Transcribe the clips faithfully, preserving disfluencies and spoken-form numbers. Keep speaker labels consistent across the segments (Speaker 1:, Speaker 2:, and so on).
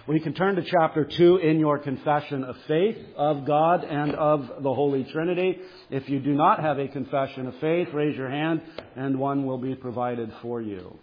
Speaker 1: We can turn to chapter two in your confession of faith of God and of the Holy Trinity. If you do not have a confession of faith, raise your hand and one will be provided for you.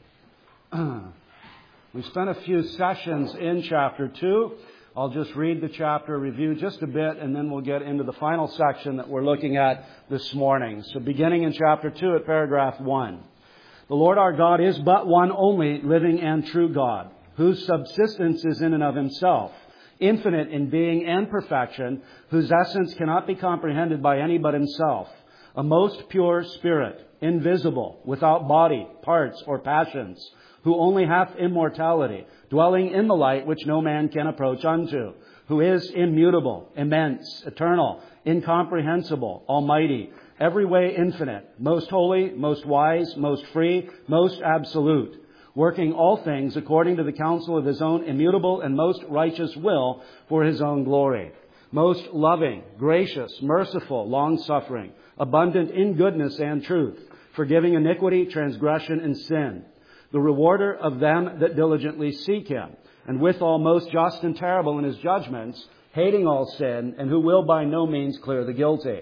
Speaker 1: We spent a few sessions in chapter two. I'll just read the chapter, review just a bit, and then we'll get into the final section that we're looking at this morning. So beginning in chapter two at paragraph one. The Lord our God is but one only living and true God, whose subsistence is in and of himself, infinite in being and perfection, whose essence cannot be comprehended by any but himself, a most pure spirit, invisible, without body, parts, or passions, who only hath immortality, dwelling in the light which no man can approach unto, who is immutable, immense, eternal, incomprehensible, almighty, every way infinite, most holy, most wise, most free, most absolute, working all things according to the counsel of his own immutable and most righteous will for his own glory. Most loving, gracious, merciful, long-suffering, abundant in goodness and truth, forgiving iniquity, transgression, and sin. The rewarder of them that diligently seek him, and withal most just and terrible in his judgments, hating all sin, and who will by no means clear the guilty.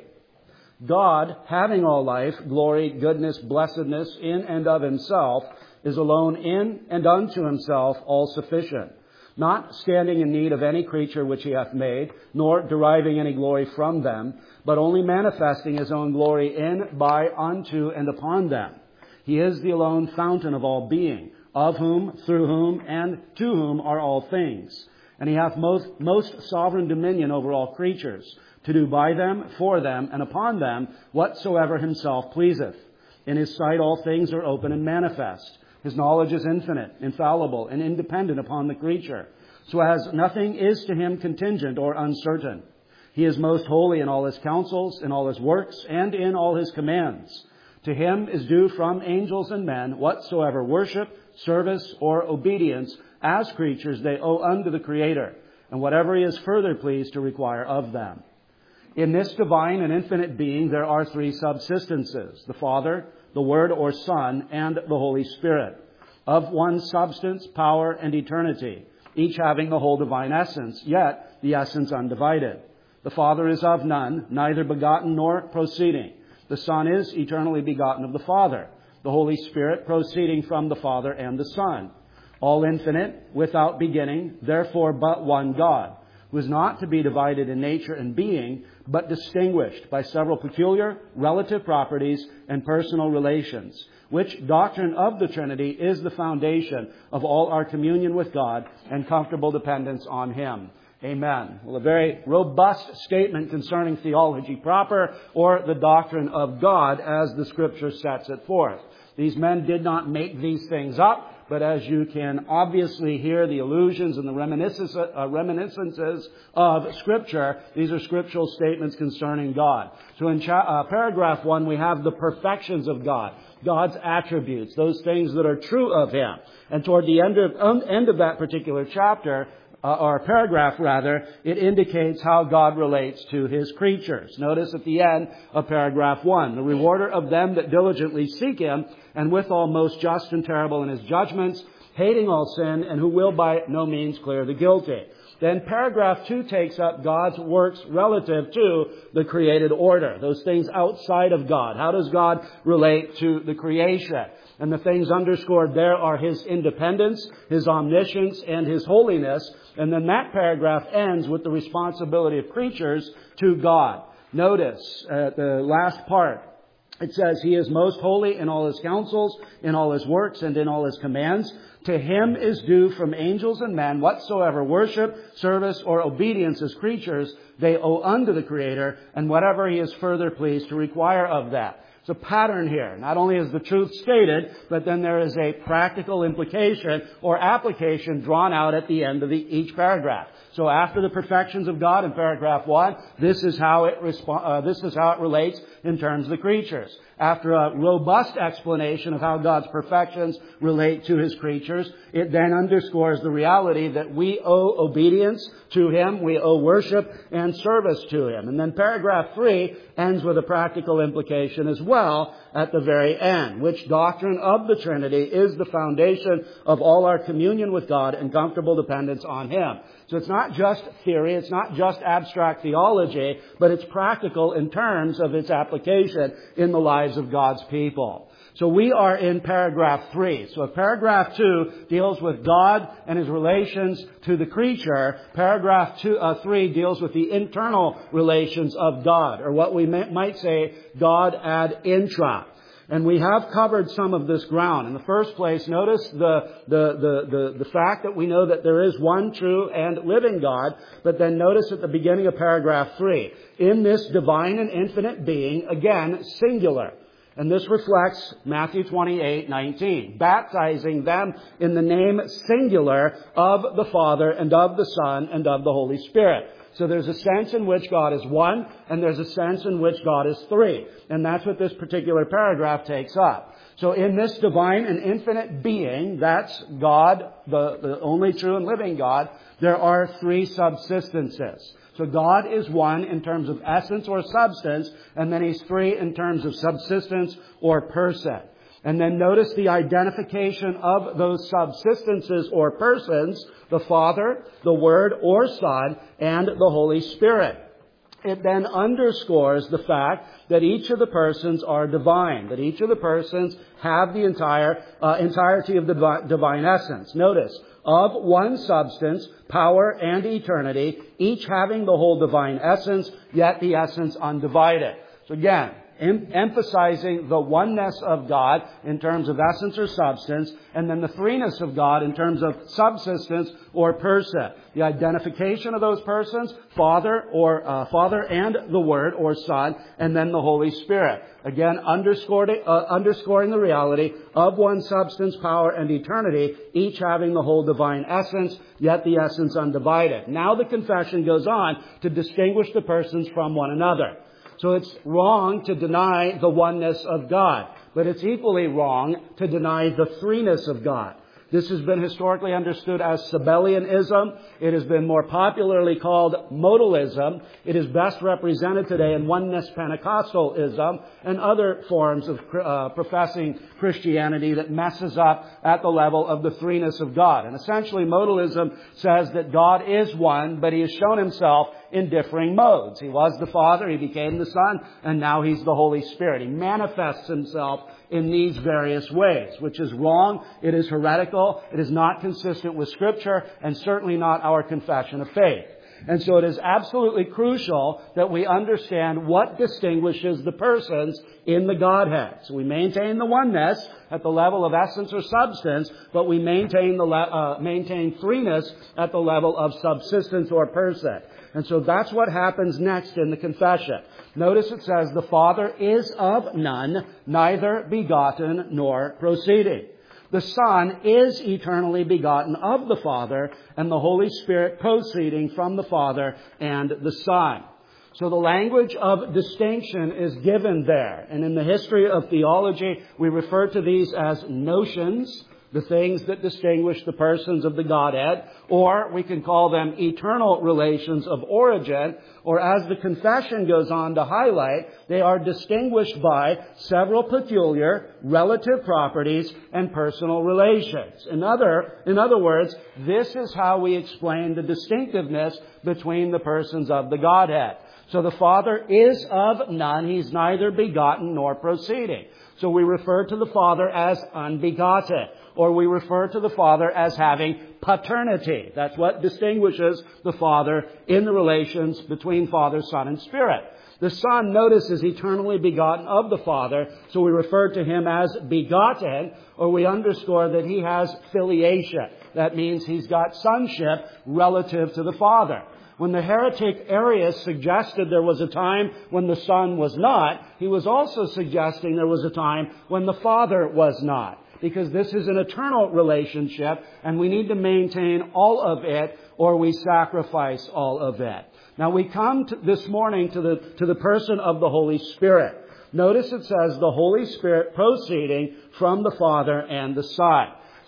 Speaker 1: God, having all life, glory, goodness, blessedness in and of himself, is alone in and unto himself all sufficient, not standing in need of any creature which he hath made, nor deriving any glory from them, but only manifesting his own glory in, by, unto, and upon them. He is the alone fountain of all being, of whom, through whom, and to whom are all things. And he hath most, most sovereign dominion over all creatures, to do by them, for them, and upon them, whatsoever himself pleaseth. In his sight all things are open and manifest. His knowledge is infinite, infallible, and independent upon the creature, so as nothing is to him contingent or uncertain. He is most holy in all his counsels, in all his works, and in all his commands. To him is due from angels and men whatsoever worship, service, or obedience as creatures they owe unto the Creator, and whatever he is further pleased to require of them. In this divine and infinite being there are three subsistences, the Father, the Word or Son, and the Holy Spirit, of one substance, power, and eternity, each having the whole divine essence, yet the essence undivided. The Father is of none, neither begotten nor proceeding. The Son is eternally begotten of the Father, the Holy Spirit proceeding from the Father and the Son, all infinite, without beginning, therefore but one God, who is not to be divided in nature and being, but distinguished by several peculiar relative properties and personal relations, which doctrine of the Trinity is the foundation of all our communion with God and comfortable dependence on him. Amen. Well, a very robust statement concerning theology proper, or the doctrine of God as the Scripture sets it forth. These men did not make these things up, but as you can obviously hear the allusions and the reminiscences, uh, reminiscences of Scripture, these are scriptural statements concerning God. So in cha- uh, paragraph one, we have the perfections of God, God's attributes, those things that are true of him. And toward the end of, um, end of that particular chapter, Uh, or paragraph rather, it indicates how God relates to his creatures. Notice at the end of paragraph one, the rewarder of them that diligently seek him, and withal most just and terrible in his judgments, hating all sin, and who will by no means clear the guilty. Then paragraph two takes up God's works relative to the created order, those things outside of God. How does God relate to the creation? And the things underscored there are his independence, his omniscience, and his holiness. And then that paragraph ends with the responsibility of creatures to God. Notice uh, the last part. It says, he is most holy in all his counsels, in all his works, and in all his commands. To him is due from angels and men whatsoever worship, service, or obedience as creatures they owe unto the Creator, and whatever he is further pleased to require of that. It's a pattern here. Not only is the truth stated, but then there is a practical implication or application drawn out at the end of the, each paragraph. So after the perfections of God in paragraph one, this is how it respo- uh, this is how it relates in terms of the creatures. After a robust explanation of how God's perfections relate to his creatures, it then underscores the reality that we owe obedience to him, we owe worship and service to him. And then paragraph three ends with a practical implication as well. well at the very end, which doctrine of the Trinity is the foundation of all our communion with God and comfortable dependence on Him. So it's not just theory, it's not just abstract theology, but it's practical in terms of its application in the lives of God's people. So we are in paragraph three. So if paragraph two deals with God and His relations to the creature, paragraph two, uh, three deals with the internal relations of God, or what we may, might say, God ad intra. And we have covered some of this ground. In the first place, notice the, the, the, the, the fact that we know that there is one true and living God, but then notice at the beginning of paragraph three, in this divine and infinite being, again, singular. And this reflects Matthew twenty-eight nineteen, baptizing them in the name singular of the Father and of the Son and of the Holy Spirit. So there's a sense in which God is one, and there's a sense in which God is three. And that's what this particular paragraph takes up. So in this divine and infinite being, that's God, the, the only true and living God, there are three subsistences. So God is one in terms of essence or substance, and then He's three in terms of subsistence or person. And then notice the identification of those subsistences or persons, the Father, the Word or Son, and the Holy Spirit. It then underscores the fact that each of the persons are divine, that each of the persons have the entire uh, entirety of the divi- divine essence. Notice, of one substance, power, and eternity, each having the whole divine essence, yet the essence undivided. So again, em- emphasizing the oneness of God in terms of essence or substance, and then the threeness of God in terms of subsistence or person. The identification of those persons, Father or uh, Father and the Word or Son, and then the Holy Spirit. Again, underscoring, uh, underscoring the reality of one substance, power, and eternity, each having the whole divine essence, yet the essence undivided. Now the confession goes on to distinguish the persons from one another. So it's wrong to deny the oneness of God, but it's equally wrong to deny the threeness of God. This has been historically understood as Sabellianism. It has been more popularly called modalism. It is best represented today in oneness Pentecostalism and other forms of uh, professing Christianity that messes up at the level of the threeness of God. And essentially, modalism says that God is one, but He has shown Himself in differing modes. He was the Father, He became the Son, and now He's the Holy Spirit. He manifests Himself in these various ways, which is wrong, it is heretical, it is not consistent with Scripture, and certainly not our confession of faith. And so it is absolutely crucial that we understand what distinguishes the persons in the Godhead. So we maintain the oneness at the level of essence or substance, but we maintain the le- uh, maintain threeness at the level of subsistence or person. And so that's what happens next in the confession. Notice it says, the Father is of none, neither begotten nor proceeding. The Son is eternally begotten of the Father, and the Holy Spirit proceeding from the Father and the Son. So the language of distinction is given there. And in the history of theology, we refer to these as notions, the things that distinguish the persons of the Godhead, or we can call them eternal relations of origin, or as the confession goes on to highlight, they are distinguished by several peculiar relative properties and personal relations. In other, in other words, this is how we explain the distinctiveness between the persons of the Godhead. So the Father is of none, He's neither begotten nor proceeding. So we refer to the Father as unbegotten, or we refer to the Father as having paternity. That's what distinguishes the Father in the relations between Father, Son, and Spirit. The Son, notice, is eternally begotten of the Father, so we refer to Him as begotten, or we underscore that He has filiation. That means He's got sonship relative to the Father. When the heretic Arius suggested there was a time when the Son was not, he was also suggesting there was a time when the Father was not. Because this is an eternal relationship, and we need to maintain all of it, or we sacrifice all of it. Now we come to this morning to the, to the person of the Holy Spirit. Notice it says the Holy Spirit proceeding from the Father and the Son.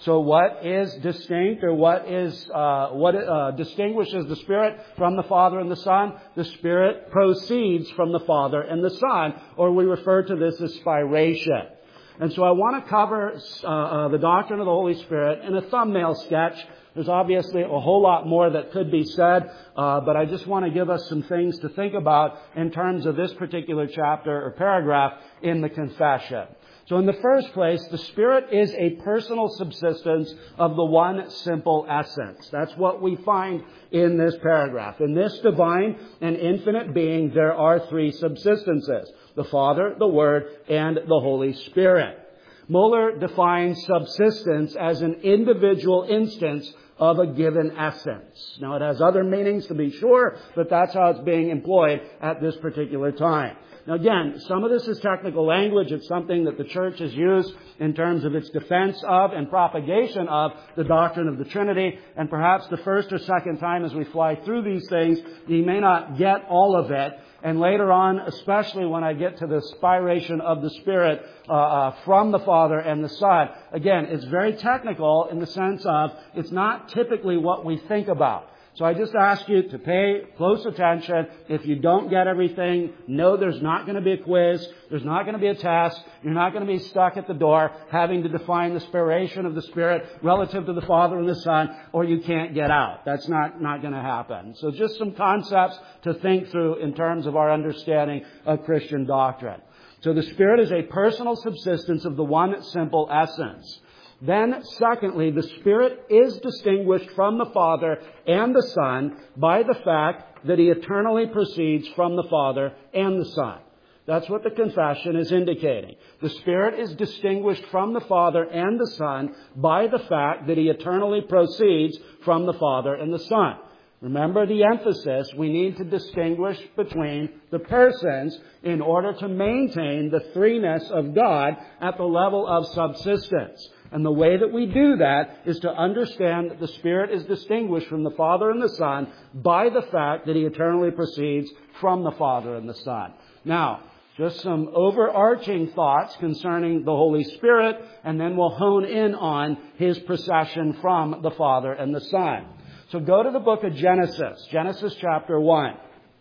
Speaker 1: So what is distinct, or what is uh, what uh, distinguishes the Spirit from the Father and the Son? The Spirit proceeds from the Father and the Son, or we refer to this as spiration. And so I want to cover uh, uh, the doctrine of the Holy Spirit in a thumbnail sketch. There's obviously a whole lot more that could be said, uh, but I just want to give us some things to think about in terms of this particular chapter or paragraph in the confession. So in the first place, the Spirit is a personal subsistence of the one simple essence. That's what we find in this paragraph. In this divine and infinite being, there are three subsistences: the Father, the Word, and the Holy Spirit. Muller defines subsistence as an individual instance of a given essence. Now, it has other meanings, to be sure, but that's how it's being employed at this particular time. Now again, some of this is technical language. It's something that the church has used in terms of its defense of and propagation of the doctrine of the Trinity. And perhaps the first or second time as we fly through these things, you may not get all of it. And later on, especially when I get to the spiration of the Spirit uh, uh, from the Father and the Son, again, it's very technical in the sense of it's not typically what we think about. So I just ask you to pay close attention. If you don't get everything, know there's not going to be a quiz. There's not going to be a test. You're not going to be stuck at the door having to define the spiration of the Spirit relative to the Father and the Son, or you can't get out. That's not, not going to happen. So just some concepts to think through in terms of our understanding of Christian doctrine. So the Spirit is a personal subsistence of the one simple essence. Then, secondly, the Spirit is distinguished from the Father and the Son by the fact that He eternally proceeds from the Father and the Son. That's what the confession is indicating. The Spirit is distinguished from the Father and the Son by the fact that He eternally proceeds from the Father and the Son. Remember the emphasis. We need to distinguish between the persons in order to maintain the threeness of God at the level of subsistence. And the way that we do that is to understand that the Spirit is distinguished from the Father and the Son by the fact that He eternally proceeds from the Father and the Son. Now, just some overarching thoughts concerning the Holy Spirit, and then we'll hone in on His procession from the Father and the Son. So go to the book of Genesis, Genesis chapter one.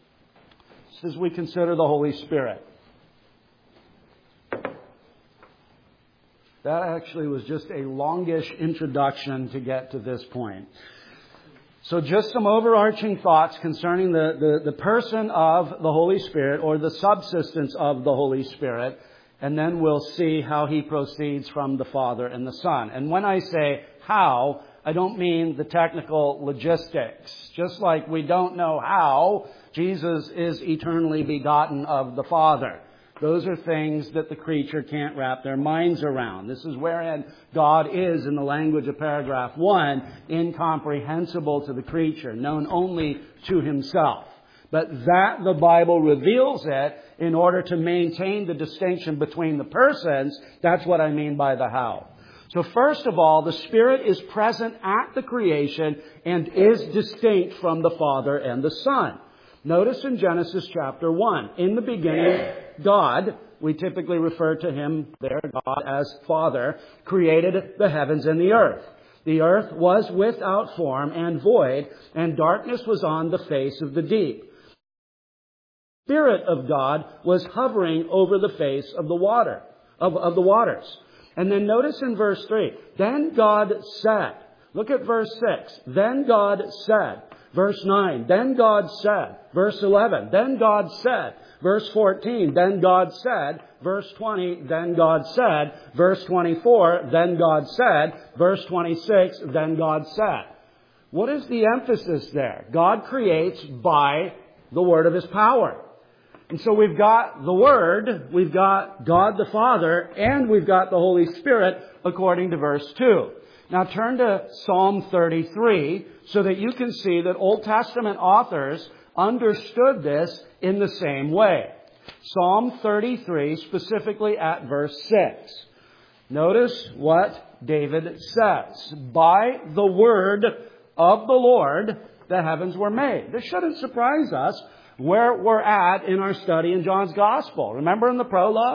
Speaker 1: This is we consider the Holy Spirit. That actually was just a longish introduction to get to this point. So just some overarching thoughts concerning the, the, the person of the Holy Spirit, or the subsistence of the Holy Spirit, and then we'll see how He proceeds from the Father and the Son. And when I say how, I don't mean the technical logistics. Just like we don't know how Jesus is eternally begotten of the Father. Those are things that the creature can't wrap their minds around. This is wherein God is, in the language of paragraph one, incomprehensible to the creature, known only to Himself. But that the Bible reveals it in order to maintain the distinction between the persons. That's what I mean by the how. So first of all, the Spirit is present at the creation and is distinct from the Father and the Son. Notice in Genesis chapter one, in the beginning, God, we typically refer to Him there, God, as Father, created the heavens and the earth. The earth was without form and void, and darkness was on the face of the deep. The Spirit of God was hovering over the face of the water, of, of the waters. And then notice in verse three, then God said, look at verse six, then God said. Verse nine, then God said. Verse eleven, then God said. Verse fourteen, then God said. Verse twenty, then God said. Verse twenty-four, then God said. Verse twenty-six, then God said. What is the emphasis there? God creates by the word of His power. And so we've got the Word, we've got God the Father, and we've got the Holy Spirit according to verse two. Now turn to Psalm thirty-three so that you can see that Old Testament authors understood this in the same way. Psalm thirty-three, specifically at verse six. Notice what David says. By the word of the Lord, the heavens were made. This shouldn't surprise us where we're at in our study in John's Gospel. Remember in the prologue?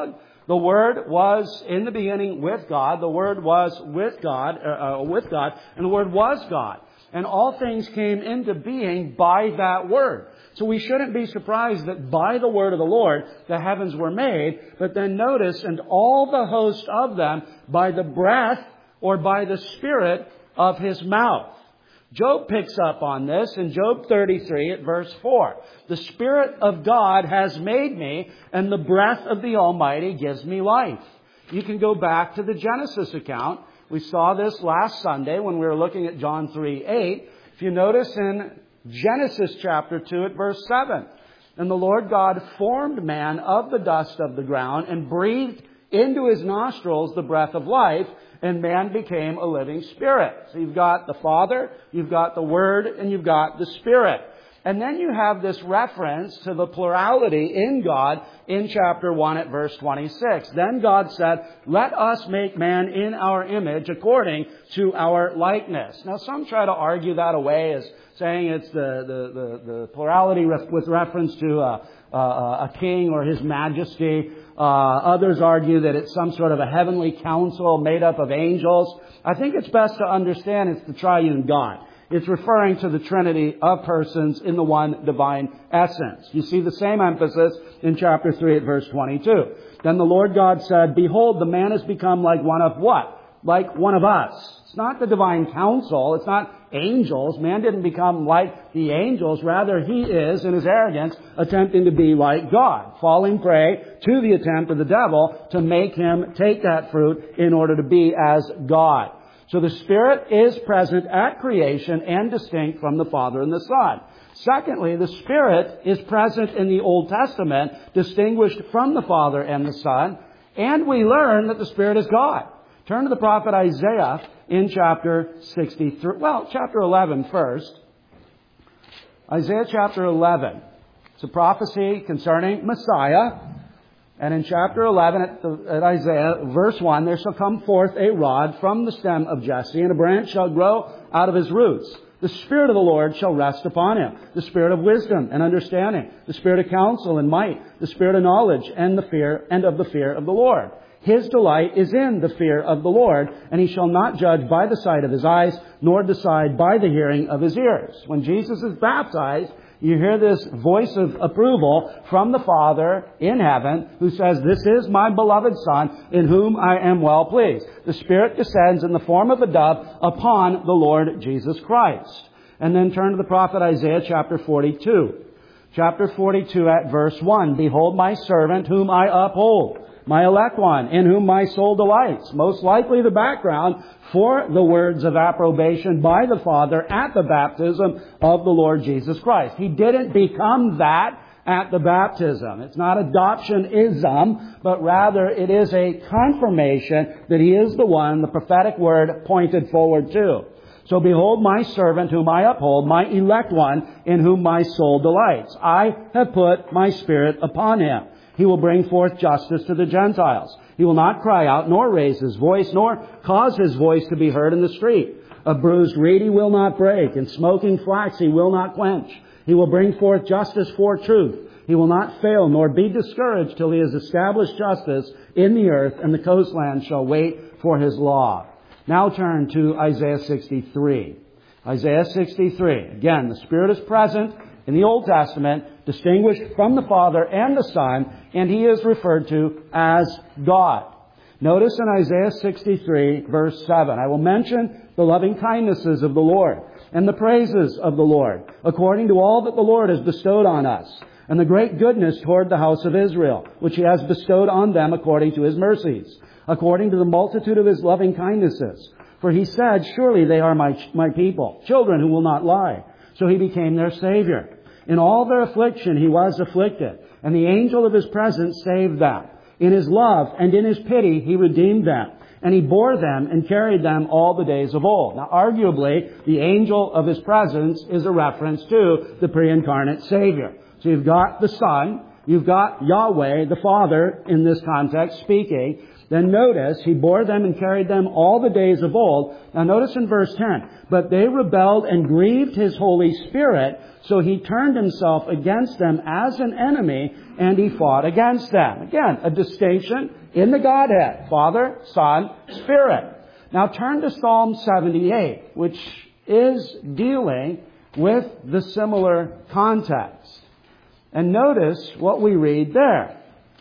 Speaker 1: The Word was in the beginning with God. The Word was with God, uh, uh, with God, and the Word was God. And all things came into being by that Word. So we shouldn't be surprised that by the word of the Lord the heavens were made. But then notice, and all the host of them by the breath or by the Spirit of His mouth. Job picks up on this in Job thirty-three at verse four. The Spirit of God has made me, and the breath of the Almighty gives me life. You can go back to the Genesis account. We saw this last Sunday when we were looking at John three eight. If you notice in Genesis chapter two at verse seven. And the Lord God formed man of the dust of the ground and breathed into his nostrils the breath of life, and man became a living spirit. So you've got the Father, you've got the Word, and you've got the Spirit. And then you have this reference to the plurality in God in chapter one at verse twenty-six. Then God said, let us make man in our image according to our likeness. Now some try to argue that away as saying it's the, the, the, the plurality with reference to a, a, a king or his majesty. Uh, others argue that it's some sort of a heavenly council made up of angels. I think it's best to understand it's the triune God. It's referring to the Trinity of persons in the one divine essence. You see the same emphasis in chapter three at verse twenty-two. Then the Lord God said, behold, the man has become like one of what? Like one of us. It's not the divine council. It's not angels. Man didn't become like the angels. Rather, he is, in his arrogance, attempting to be like God, falling prey to the attempt of the devil to make him take that fruit in order to be as God. So the Spirit is present at creation and distinct from the Father and the Son. Secondly, the Spirit is present in the Old Testament, distinguished from the Father and the Son. And we learn that the Spirit is God. Turn to the prophet Isaiah in chapter sixty-three. Well, chapter eleven first. Isaiah chapter eleven. It's a prophecy concerning Messiah. And in chapter eleven at, the, at Isaiah, verse one, there shall come forth a rod from the stem of Jesse, and a branch shall grow out of his roots. The Spirit of the Lord shall rest upon him, the Spirit of wisdom and understanding, the Spirit of counsel and might, the Spirit of knowledge and the fear and of the fear of the Lord. His delight is in the fear of the Lord, and he shall not judge by the sight of his eyes, nor decide by the hearing of his ears. When Jesus is baptized, you hear this voice of approval from the Father in heaven who says, this is my beloved Son in whom I am well pleased. The Spirit descends in the form of a dove upon the Lord Jesus Christ. And then turn to the prophet Isaiah chapter forty-two. Chapter forty-two at verse one. Behold my servant whom I uphold, my elect one, in whom my soul delights. Most likely the background for the words of approbation by the Father at the baptism of the Lord Jesus Christ. He didn't become that at the baptism. It's not adoptionism, but rather it is a confirmation that He is the one the prophetic word pointed forward to. So behold my servant whom I uphold, my elect one, in whom my soul delights. I have put my Spirit upon him. He will bring forth justice to the Gentiles. He will not cry out, nor raise his voice, nor cause his voice to be heard in the street. A bruised reed he will not break, and smoking flax he will not quench. He will bring forth justice for truth. He will not fail, nor be discouraged till he has established justice in the earth, and the coastland shall wait for his law. Now turn to Isaiah sixty-three. Isaiah sixty-three. Again, the Spirit is present in the Old Testament, distinguished from the Father and the Son, and He is referred to as God. Notice in Isaiah sixty-three, verse seven, I will mention the loving kindnesses of the Lord and the praises of the Lord, according to all that the Lord has bestowed on us, and the great goodness toward the house of Israel, which He has bestowed on them according to His mercies, according to the multitude of His loving kindnesses. For He said, surely they are my, my people, children who will not lie. So He became their Savior. In all their affliction He was afflicted, and the angel of His presence saved them. In His love and in His pity He redeemed them, and He bore them and carried them all the days of old. Now, arguably, the angel of His presence is a reference to the pre-incarnate Savior. So you've got the Son, you've got Yahweh, the Father, in this context, speaking, Then notice, He bore them and carried them all the days of old. Now notice in verse ten, but they rebelled and grieved His Holy Spirit, so He turned Himself against them as an enemy, and He fought against them. Again, a distinction in the Godhead. Father, Son, Spirit. Now turn to Psalm seventy-eight, which is dealing with the similar context. And notice what we read there.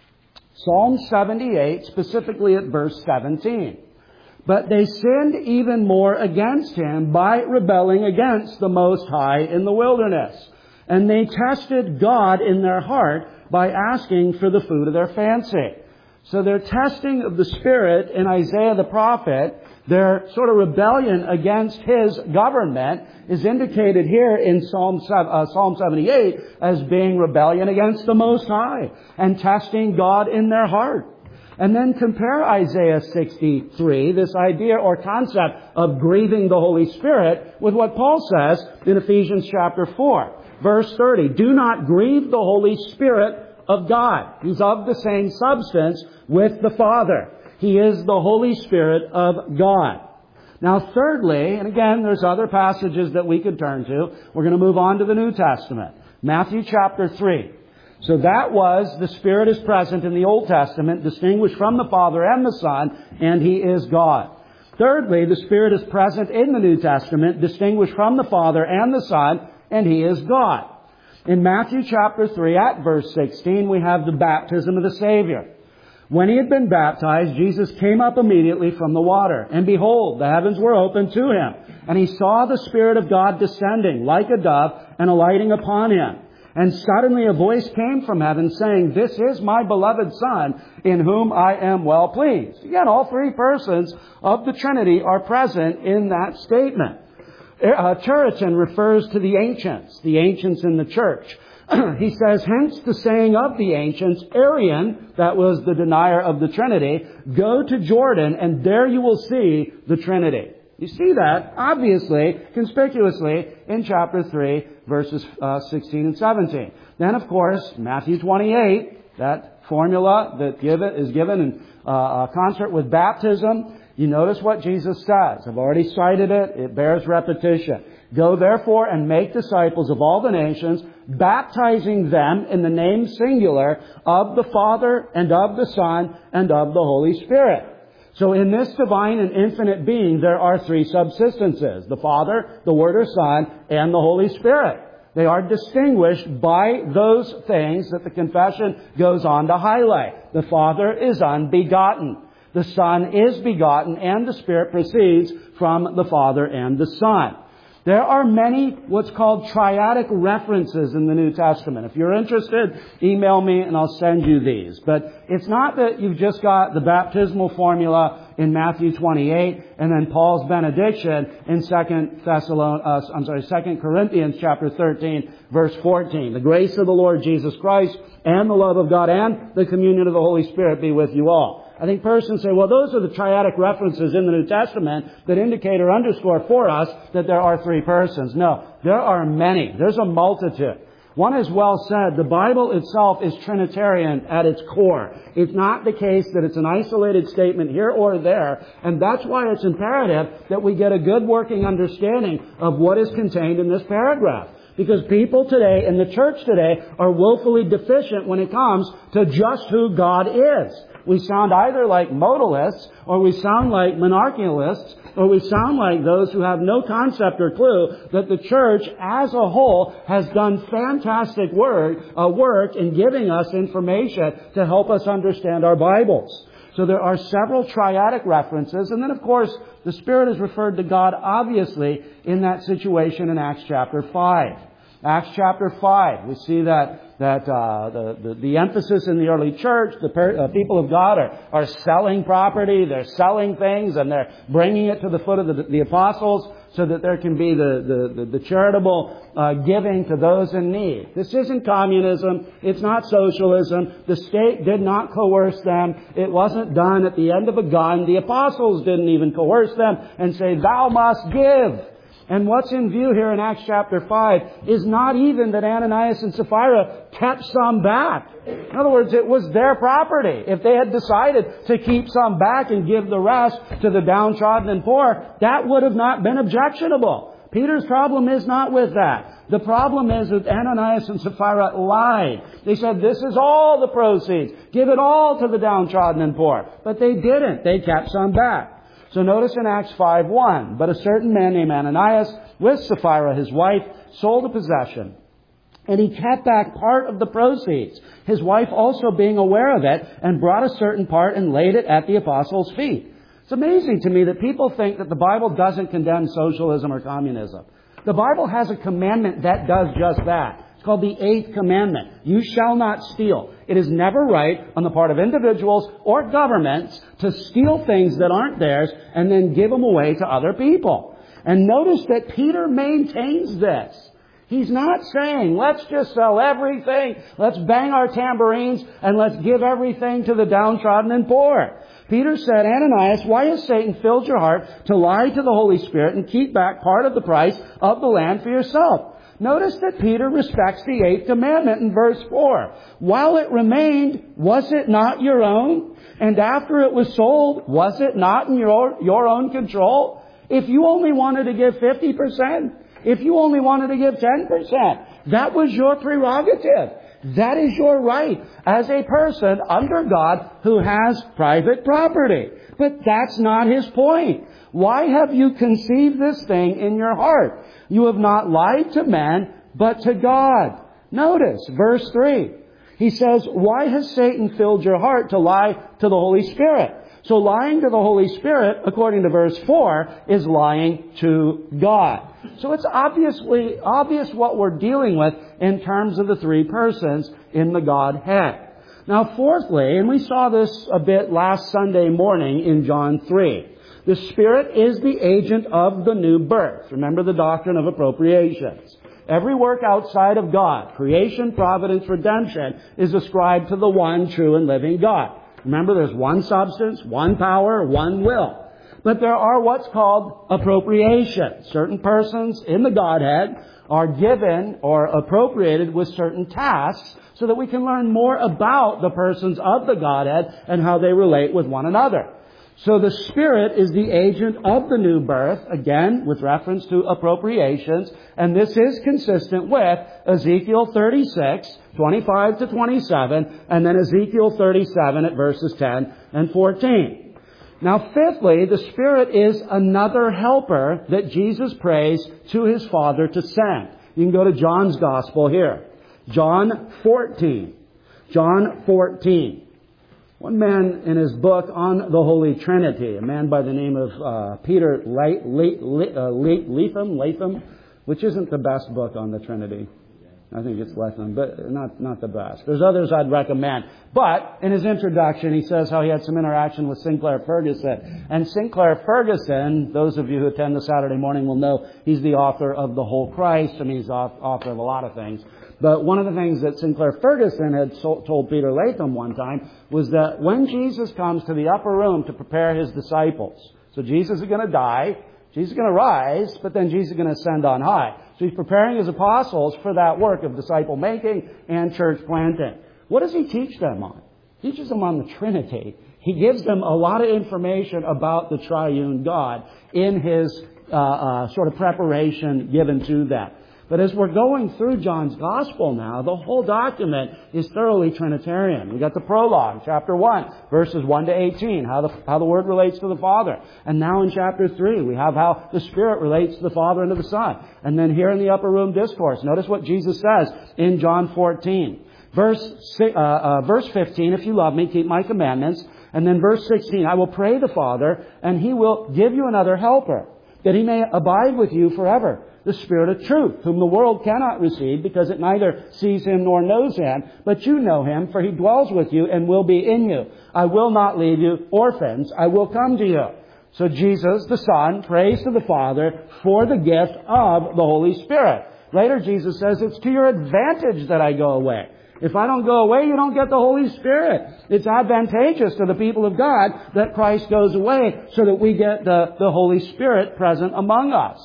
Speaker 1: Psalm seventy-eight, specifically at verse seventeen. But they sinned even more against Him by rebelling against the Most High in the wilderness. And they tested God in their heart by asking for the food of their fancy. So their testing of the Spirit in Isaiah the prophet, their sort of rebellion against His government, is indicated here in Psalm seventy-eight as being rebellion against the Most High and testing God in their heart. And then compare Isaiah sixty-three, this idea or concept of grieving the Holy Spirit, with what Paul says in Ephesians chapter four, verse thirty. Do not grieve the Holy Spirit of God. He's of the same substance with the Father. He is the Holy Spirit of God. Now thirdly, and again, there's other passages that we could turn to. We're going to move on to the New Testament. Matthew chapter three. So that was, the Spirit is present in the Old Testament, distinguished from the Father and the Son, and He is God. Thirdly, the Spirit is present in the New Testament, distinguished from the Father and the Son, and He is God. In Matthew chapter three, at verse sixteen, we have the baptism of the Savior. When He had been baptized, Jesus came up immediately from the water. And behold, the heavens were opened to Him. And He saw the Spirit of God descending like a dove and alighting upon Him. And suddenly a voice came from heaven saying, This is my beloved Son, in whom I am well pleased. Again, all three persons of the Trinity are present in that statement. Uh, Turretin refers to the ancients, the ancients in the church. He says, hence the saying of the ancients, Arian, that was the denier of the Trinity, go to Jordan and there you will see the Trinity. You see that, obviously, conspicuously, in chapter three, verses uh, sixteen and seventeen. Then, of course, Matthew twenty-eight, that formula that give it, is given in uh, concert with baptism. You notice what Jesus says. I've already cited it. It bears repetition. Go therefore and make disciples of all the nations, baptizing them in the name singular of the Father and of the Son and of the Holy Spirit. So in this divine and infinite being, there are three subsistences: the Father, the Word or Son, and the Holy Spirit. They are distinguished by those things that the confession goes on to highlight. The Father is unbegotten. The Son is begotten, and the Spirit proceeds from the Father and the Son. There are many what's called triadic references in the New Testament. If you're interested, email me and I'll send you these. But it's not that you've just got the baptismal formula in Matthew twenty-eight and then Paul's benediction in Second Thessalonians, uh, I'm sorry, Second Corinthians chapter thirteen, verse fourteen. The grace of the Lord Jesus Christ and the love of God and the communion of the Holy Spirit be with you all. I think persons say, well, those are the triadic references in the New Testament that indicate or underscore for us that there are three persons. No, there are many. There's a multitude. One has well said, the Bible itself is Trinitarian at its core. It's not the case that it's an isolated statement here or there, and that's why it's imperative that we get a good working understanding of what is contained in this paragraph. Because people today in the church today are woefully deficient when it comes to just who God is. We sound either like modalists, or we sound like monarchialists, or we sound like those who have no concept or clue that the church as a whole has done fantastic work, uh, work in giving us information to help us understand our Bibles. So there are several triadic references. And then, of course, the Spirit is referred to God, obviously, in that situation in Acts chapter five. Acts chapter five, we see that that uh, the, the the emphasis in the early church, the per, uh, people of God are are selling property, they're selling things, and they're bringing it to the foot of the, the apostles so that there can be the the, the, the charitable uh, giving to those in need. This isn't communism. It's not socialism. The state did not coerce them. It wasn't done at the end of a gun. The apostles didn't even coerce them and say, "Thou must give." And what's in view here in Acts chapter five is not even that Ananias and Sapphira kept some back. In other words, it was their property. If they had decided to keep some back and give the rest to the downtrodden and poor, that would have not been objectionable. Peter's problem is not with that. The problem is that Ananias and Sapphira lied. They said, this is all the proceeds. Give it all to the downtrodden and poor. But they didn't. They kept some back. So notice in Acts five one, but a certain man named Ananias, with Sapphira his wife, sold a possession. And he kept back part of the proceeds, his wife also being aware of it, and brought a certain part and laid it at the apostles' feet. It's amazing to me that people think that the Bible doesn't condemn socialism or communism. The Bible has a commandment that does just that. It's called the Eighth Commandment. You shall not steal. It is never right on the part of individuals or governments to steal things that aren't theirs and then give them away to other people. And notice that Peter maintains this. He's not saying, let's just sell everything, let's bang our tambourines, and let's give everything to the downtrodden and poor. Peter said, Ananias, why has Satan filled your heart to lie to the Holy Spirit and keep back part of the price of the land for yourself? Notice that Peter respects the Eighth Commandment in verse four. While it remained, was it not your own? And after it was sold, was it not in your, your own control? If you only wanted to give fifty percent, if you only wanted to give ten percent, that was your prerogative. That is your right as a person under God who has private property. But that's not his point. Why have you conceived this thing in your heart? You have not lied to men, but to God. Notice verse three. He says, why has Satan filled your heart to lie to the Holy Spirit? So lying to the Holy Spirit, according to verse four, is lying to God. So it's obviously obvious what we're dealing with in terms of the three persons in the Godhead. Now, fourthly, and we saw this a bit last Sunday morning in John three, the Spirit is the agent of the new birth. Remember the doctrine of appropriations. Every work outside of God, creation, providence, redemption, is ascribed to the one true and living God. Remember, there's one substance, one power, one will. But there are what's called appropriations. Certain persons in the Godhead are given or appropriated with certain tasks so that we can learn more about the persons of the Godhead and how they relate with one another. So the Spirit is the agent of the new birth, again, with reference to appropriations. And this is consistent with Ezekiel thirty-six, twenty-five to twenty-seven, and then Ezekiel thirty-seven at verses ten and fourteen. Now, fifthly, the Spirit is another helper that Jesus prays to His Father to send. You can go to John's Gospel here. John fourteen. John fourteen. One man in his book on the Holy Trinity, a man by the name of uh, Peter Le- Le- Le- uh, Le- Latham, Latham, which isn't the best book on the Trinity. I think it's Latham, but not not the best. There's others I'd recommend. But in his introduction, he says how he had some interaction with Sinclair Ferguson. And Sinclair Ferguson, those of you who attend the Saturday morning will know he's the author of The Whole Christ. I mean, he's the author of a lot of things. But one of the things that Sinclair Ferguson had told Peter Latham one time was that when Jesus comes to the upper room to prepare His disciples, so Jesus is going to die, Jesus is going to rise, but then Jesus is going to ascend on high. So He's preparing His apostles for that work of disciple making and church planting. What does He teach them on? He teaches them on the Trinity. He gives them a lot of information about the triune God in His uh, uh, sort of preparation given to them. But as we're going through John's Gospel now, the whole document is thoroughly Trinitarian. We got the prologue, chapter one, verses one to eighteen, how the, how the Word relates to the Father. And now in chapter three, we have how the Spirit relates to the Father and to the Son. And then here in the upper room discourse, notice what Jesus says in John fourteen. Verse, uh, uh, verse fifteen, if you love me, keep my commandments. And then verse sixteen, I will pray the Father, and He will give you another helper, that He may abide with you forever. The Spirit of truth, whom the world cannot receive because it neither sees Him nor knows Him, but you know Him, for He dwells with you and will be in you. I will not leave you orphans. I will come to you. So Jesus, the Son, prays to the Father for the gift of the Holy Spirit. Later, Jesus says, it's to your advantage that I go away. If I don't go away, you don't get the Holy Spirit. It's advantageous to the people of God that Christ goes away so that we get the, the Holy Spirit present among us.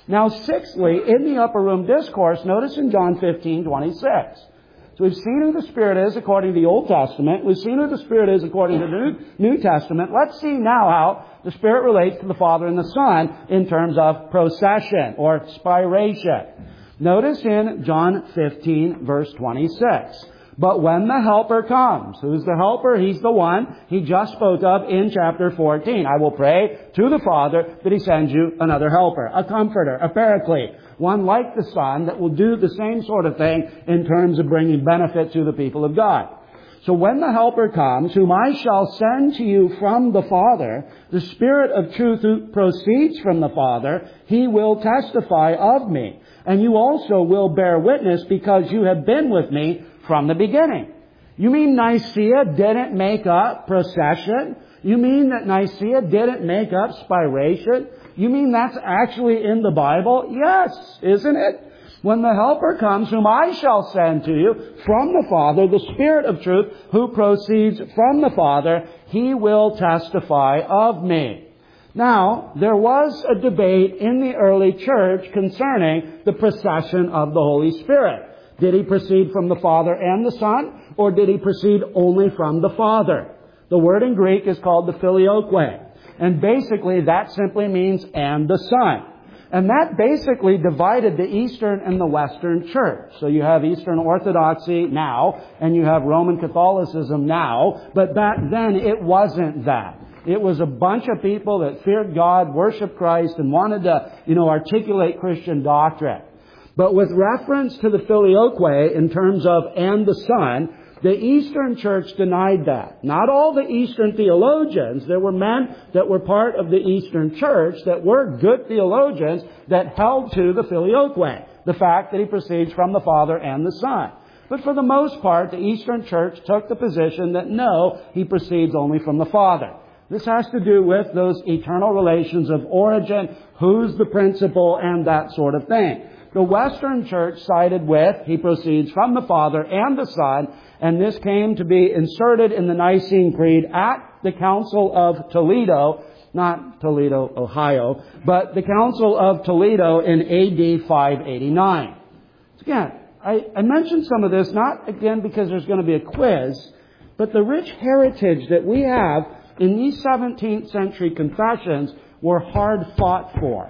Speaker 1: Now, sixthly, in the upper room discourse, notice in John fifteen twenty-six. So we've seen who the Spirit is according to the Old Testament. We've seen who the Spirit is according to the New, New Testament. Let's see now how the Spirit relates to the Father and the Son in terms of procession or spiration. Notice in John fifteen, verse twenty-six. But when the Helper comes, who's the Helper? He's the one he just spoke of in chapter fourteen. I will pray to the Father that He sends you another Helper, a Comforter, a Paraclete, one like the Son that will do the same sort of thing in terms of bringing benefit to the people of God. So when the Helper comes, whom I shall send to you from the Father, the Spirit of truth who proceeds from the Father, He will testify of me. And you also will bear witness because you have been with me from the beginning. You mean Nicaea didn't make up procession? You mean that Nicaea didn't make up spiration? You mean that's actually in the Bible? Yes, isn't it? When the Helper comes, whom I shall send to you from the Father, the Spirit of truth who proceeds from the Father, He will testify of me. Now, there was a debate in the early church concerning the procession of the Holy Spirit. Did He proceed from the Father and the Son, or did He proceed only from the Father? The word in Greek is called the filioque. And basically that simply means and the Son. And that basically divided the Eastern and the Western church. So you have Eastern Orthodoxy now, and you have Roman Catholicism now. But back then it wasn't that. It was a bunch of people that feared God, worshiped Christ, and wanted to, you know, articulate Christian doctrine. But with reference to the filioque in terms of and the Son, the Eastern Church denied that. Not all the Eastern theologians. There were men that were part of the Eastern Church that were good theologians that held to the filioque, the fact that He proceeds from the Father and the Son. But for the most part, the Eastern Church took the position that no, He proceeds only from the Father. This has to do with those eternal relations of origin, who's the principal, and that sort of thing. The Western Church sided with He proceeds from the Father and the Son, and this came to be inserted in the Nicene Creed at the Council of Toledo, not Toledo, Ohio, but the Council of Toledo in A D five eighty-nine. Again, I, I mentioned some of this, not again because there's going to be a quiz, but the rich heritage that we have in these seventeenth century confessions were hard fought for.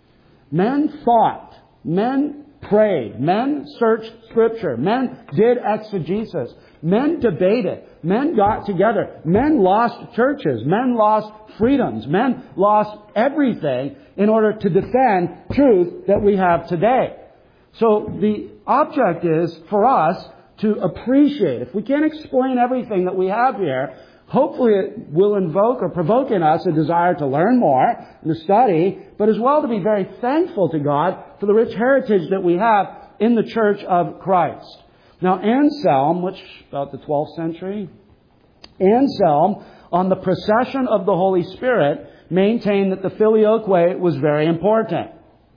Speaker 1: Men fought. Men prayed. Men searched Scripture. Men did exegesis. Men debated. Men got together. Men lost churches. Men lost freedoms. Men lost everything in order to defend truth that we have today. So the object is for us to appreciate. If we can't explain everything that we have here, hopefully it will invoke or provoke in us a desire to learn more and to study, but as well to be very thankful to God for the rich heritage that we have in the Church of Christ. Now Anselm, which about the twelfth century, Anselm, on the procession of the Holy Spirit, maintained that the filioque was very important.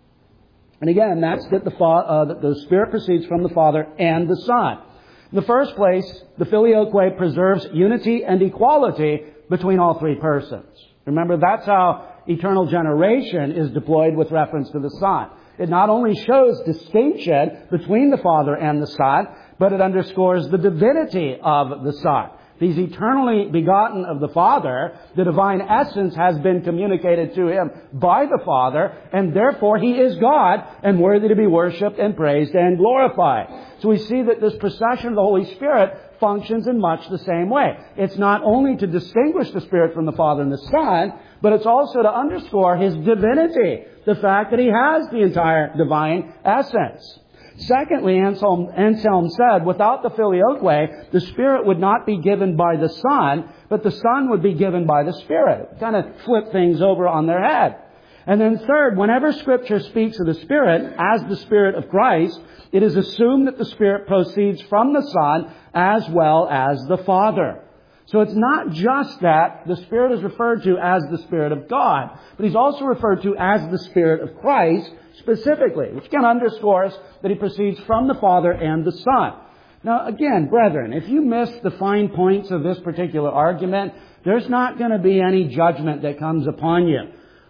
Speaker 1: And again, that's that the, uh, that the Spirit proceeds from the Father and the Son. In the first place, the filioque preserves unity and equality between all three persons. Remember, that's how eternal generation is deployed with reference to the Son. It not only shows distinction between the Father and the Son, but it underscores the divinity of the Son. He's eternally begotten of the Father. The divine essence has been communicated to Him by the Father, and therefore He is God and worthy to be worshipped and praised and glorified. So we see that this procession of the Holy Spirit functions in much the same way. It's not only to distinguish the Spirit from the Father and the Son, but it's also to underscore His divinity, the fact that He has the entire divine essence. Secondly, Anselm, Anselm said, without the filioque, the Spirit would not be given by the Son, but the Son would be given by the Spirit. Kind of flip things over on their head. And then third, whenever Scripture speaks of the Spirit as the Spirit of Christ, it is assumed that the Spirit proceeds from the Son as well as the Father. So it's not just that the Spirit is referred to as the Spirit of God, but He's also referred to as the Spirit of Christ specifically, which again underscores that He proceeds from the Father and the Son. Now again, brethren, if you miss the fine points of this particular argument, there's not going to be any judgment that comes upon you.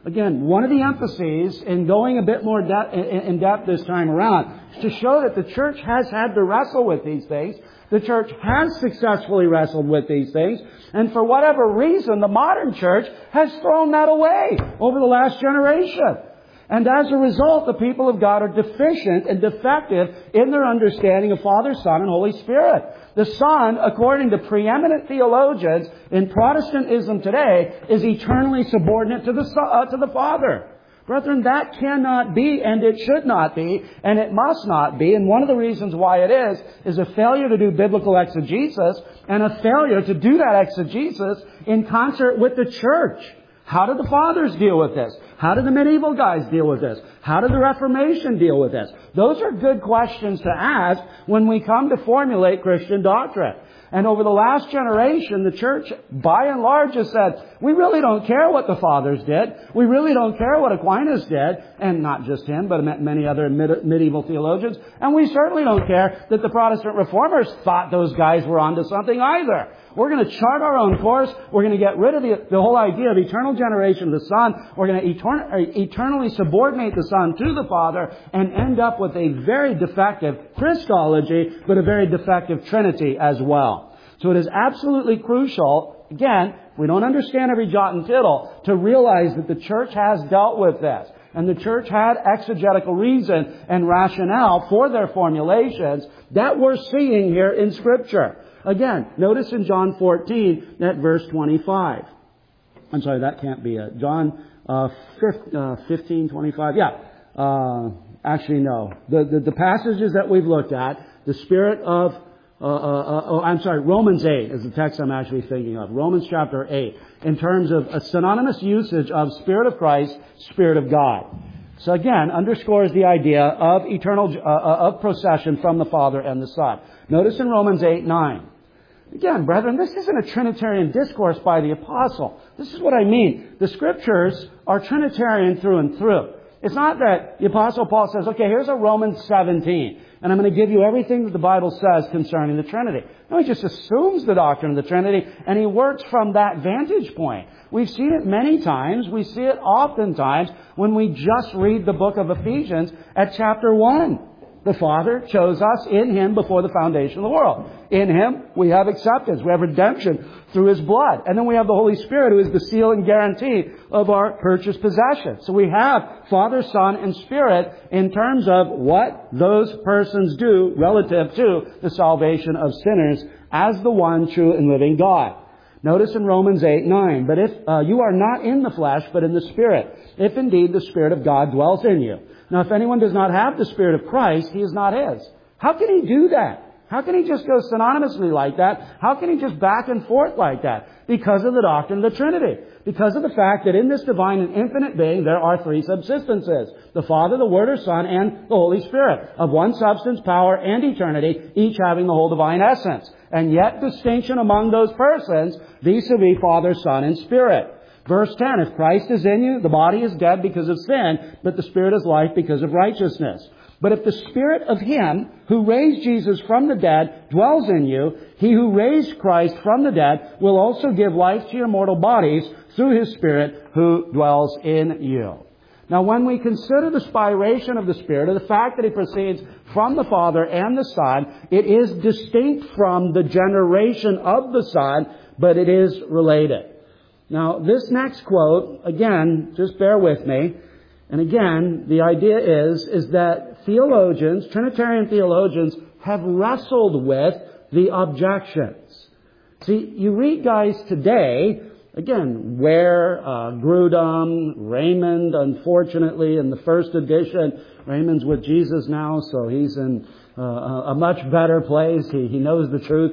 Speaker 1: Again, one of the emphases in going a bit more de- in depth this time around is to show that the church has had to wrestle with these things. The church has successfully wrestled with these things. And for whatever reason, the modern church has thrown that away over the last generation. And as a result, the people of God are deficient and defective in their understanding of Father, Son, and Holy Spirit. The Son, according to preeminent theologians in Protestantism today, is eternally subordinate to the, uh, to the Father. Brethren, that cannot be, and it should not be, and it must not be. And one of the reasons why it is, is a failure to do biblical exegesis, and a failure to do that exegesis in concert with the church. How did the fathers deal with this? How did the medieval guys deal with this? How did the Reformation deal with this? Those are good questions to ask when we come to formulate Christian doctrine. And over the last generation, the church, by and large, has said, we really don't care what the fathers did. We really don't care what Aquinas did. And not just him, but many other medieval theologians. And we certainly don't care that the Protestant reformers thought those guys were onto something either. We're going to chart our own course. We're going to get rid of the, the whole idea of eternal generation of the Son. We're going to etern- eternally subordinate the Son to the Father and end up with a very defective Christology, but a very defective Trinity as well. So it is absolutely crucial, again, if we don't understand every jot and tittle, to realize that the church has dealt with this. And the church had exegetical reason and rationale for their formulations that we're seeing here in Scripture. Again, notice in John fourteen, at verse twenty-five. I'm sorry, that can't be it. John uh, fifteen, twenty-five. Yeah. Uh, actually, no. The, the, the passages that we've looked at, the Spirit of... Uh, uh, uh, oh, I'm sorry, Romans eight is the text I'm actually thinking of. Romans chapter eight. In terms of a synonymous usage of Spirit of Christ, Spirit of God. So again, underscores the idea of eternal, uh, of procession from the Father and the Son. Notice in Romans eight, nine. Again, brethren, this isn't a Trinitarian discourse by the Apostle. This is what I mean. The Scriptures are Trinitarian through and through. It's not that the Apostle Paul says, okay, here's a Romans seventeen, and I'm going to give you everything that the Bible says concerning the Trinity. No, he just assumes the doctrine of the Trinity, and he works from that vantage point. We've seen it many times. We see it oftentimes when we just read the book of Ephesians at chapter one. The Father chose us in Him before the foundation of the world. In Him, we have acceptance. We have redemption through His blood. And then we have the Holy Spirit, who is the seal and guarantee of our purchased possession. So we have Father, Son, and Spirit in terms of what those persons do relative to the salvation of sinners as the one true and living God. Notice in Romans eight, nine, but if uh, you are not in the flesh, but in the Spirit, if indeed the Spirit of God dwells in you. Now, if anyone does not have the Spirit of Christ, he is not His. How can he do that? How can he just go synonymously like that? How can he just back and forth like that? Because of the doctrine of the Trinity. Because of the fact that in this divine and infinite being, there are three subsistences. The Father, the Word or Son, and the Holy Spirit. Of one substance, power, and eternity, each having the whole divine essence. And yet distinction among those persons, vis-a-vis Father, Son, and Spirit. Verse ten, if Christ is in you, the body is dead because of sin, but the Spirit is life because of righteousness. But if the Spirit of Him who raised Jesus from the dead dwells in you, He who raised Christ from the dead will also give life to your mortal bodies through His Spirit who dwells in you. Now, when we consider the spiration of the Spirit, or the fact that He proceeds from the Father and the Son, it is distinct from the generation of the Son, but it is related. Now, this next quote, again, just bear with me. And again, the idea is, is that theologians, Trinitarian theologians, have wrestled with the objections. See, you read guys today, again, Ware, uh, Grudem, Raymond, unfortunately, in the first edition, Raymond's with Jesus now, so he's in uh, a much better place. He, he knows the truth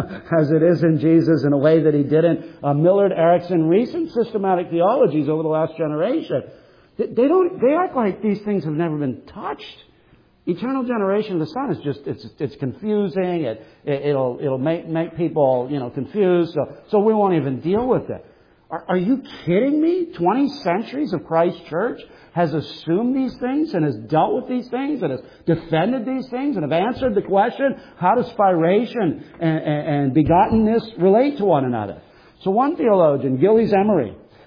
Speaker 1: as it is in Jesus in a way that he didn't. Uh, Millard Erickson, recent systematic theologies over the last generation, they, they don't, they act like these things have never been touched. Eternal generation of the Son is just, it's, it's confusing. It, it, it'll, it'll make, make people, you know, confused. So, so we won't even deal with it. Are, are you kidding me? twenty centuries of Christ's church has assumed these things and has dealt with these things and has defended these things and have answered the question, how does spiration and, and, and begottenness relate to one another? So one theologian, Gillies Emery,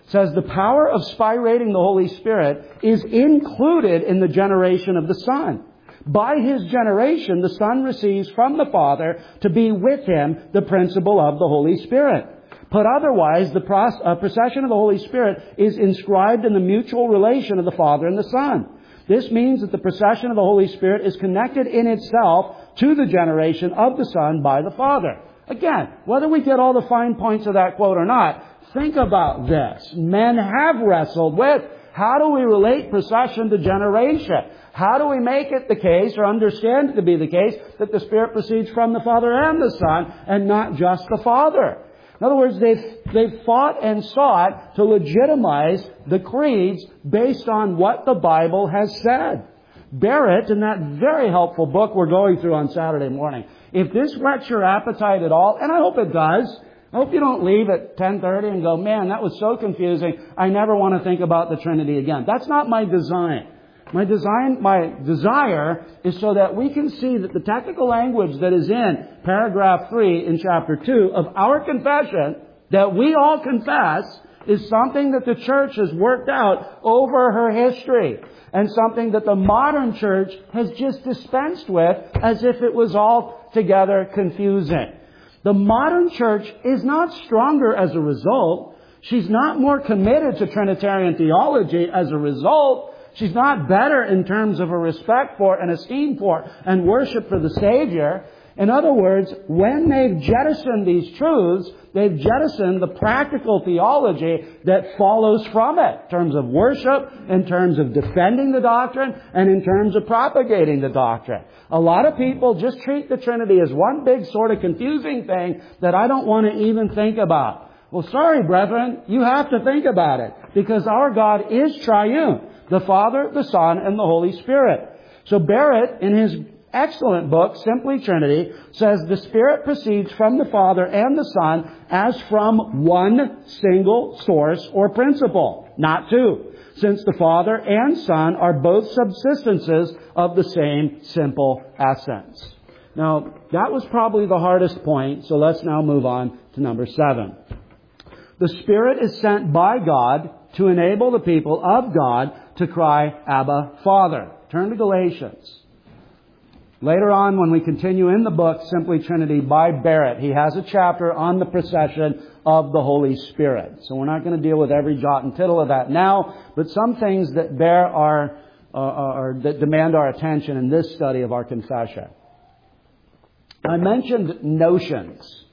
Speaker 1: says the power of spirating the Holy Spirit is included in the generation of the Son. By His generation, the Son receives from the Father to be with Him the principle of the Holy Spirit. Put otherwise, the procession of the Holy Spirit is inscribed in the mutual relation of the Father and the Son. This means that the procession of the Holy Spirit is connected in itself to the generation of the Son by the Father. Again, whether we get all the fine points of that quote or not, think about this. Men have wrestled with, how do we relate procession to generation? How do we make it the case, or understand it to be the case, that the Spirit proceeds from the Father and the Son, and not just the Father? In other words, they've, they've fought and sought to legitimize the creeds based on what the Bible has said. Barrett, in that very helpful book we're going through on Saturday morning, if this whets your appetite at all, and I hope it does, I hope you don't leave at ten thirty and go, man, that was so confusing, I never want to think about the Trinity again. That's not my design. My design, my desire is so that we can see that the technical language that is in paragraph three in chapter two of our confession, that we all confess, is something that the church has worked out over her history, and something that the modern church has just dispensed with as if it was altogether confusing. The modern church is not stronger as a result. She's not more committed to Trinitarian theology as a result. She's not better in terms of a respect for and esteem for and worship for the Savior. In other words, when they've jettisoned these truths, they've jettisoned the practical theology that follows from it, in terms of worship, in terms of defending the doctrine, and in terms of propagating the doctrine. A lot of people just treat the Trinity as one big sort of confusing thing that I don't want to even think about. Well, sorry, brethren, you have to think about it, because our God is triune. The Father, the Son, and the Holy Spirit. So Barrett, in his excellent book, Simply Trinity, says the Spirit proceeds from the Father and the Son as from one single source or principle, not two, since the Father and Son are both subsistences of the same simple essence. Now, that was probably the hardest point, so let's now move on to number seven. The Spirit is sent by God to enable the people of God to cry, Abba, Father. Turn to Galatians. Later on, when we continue in the book, Simply Trinity by Barrett, he has a chapter on the procession of the Holy Spirit. So we're not going to deal with every jot and tittle of that now, but some things that bear our, uh, or that demand our attention in this study of our confession. I mentioned notions.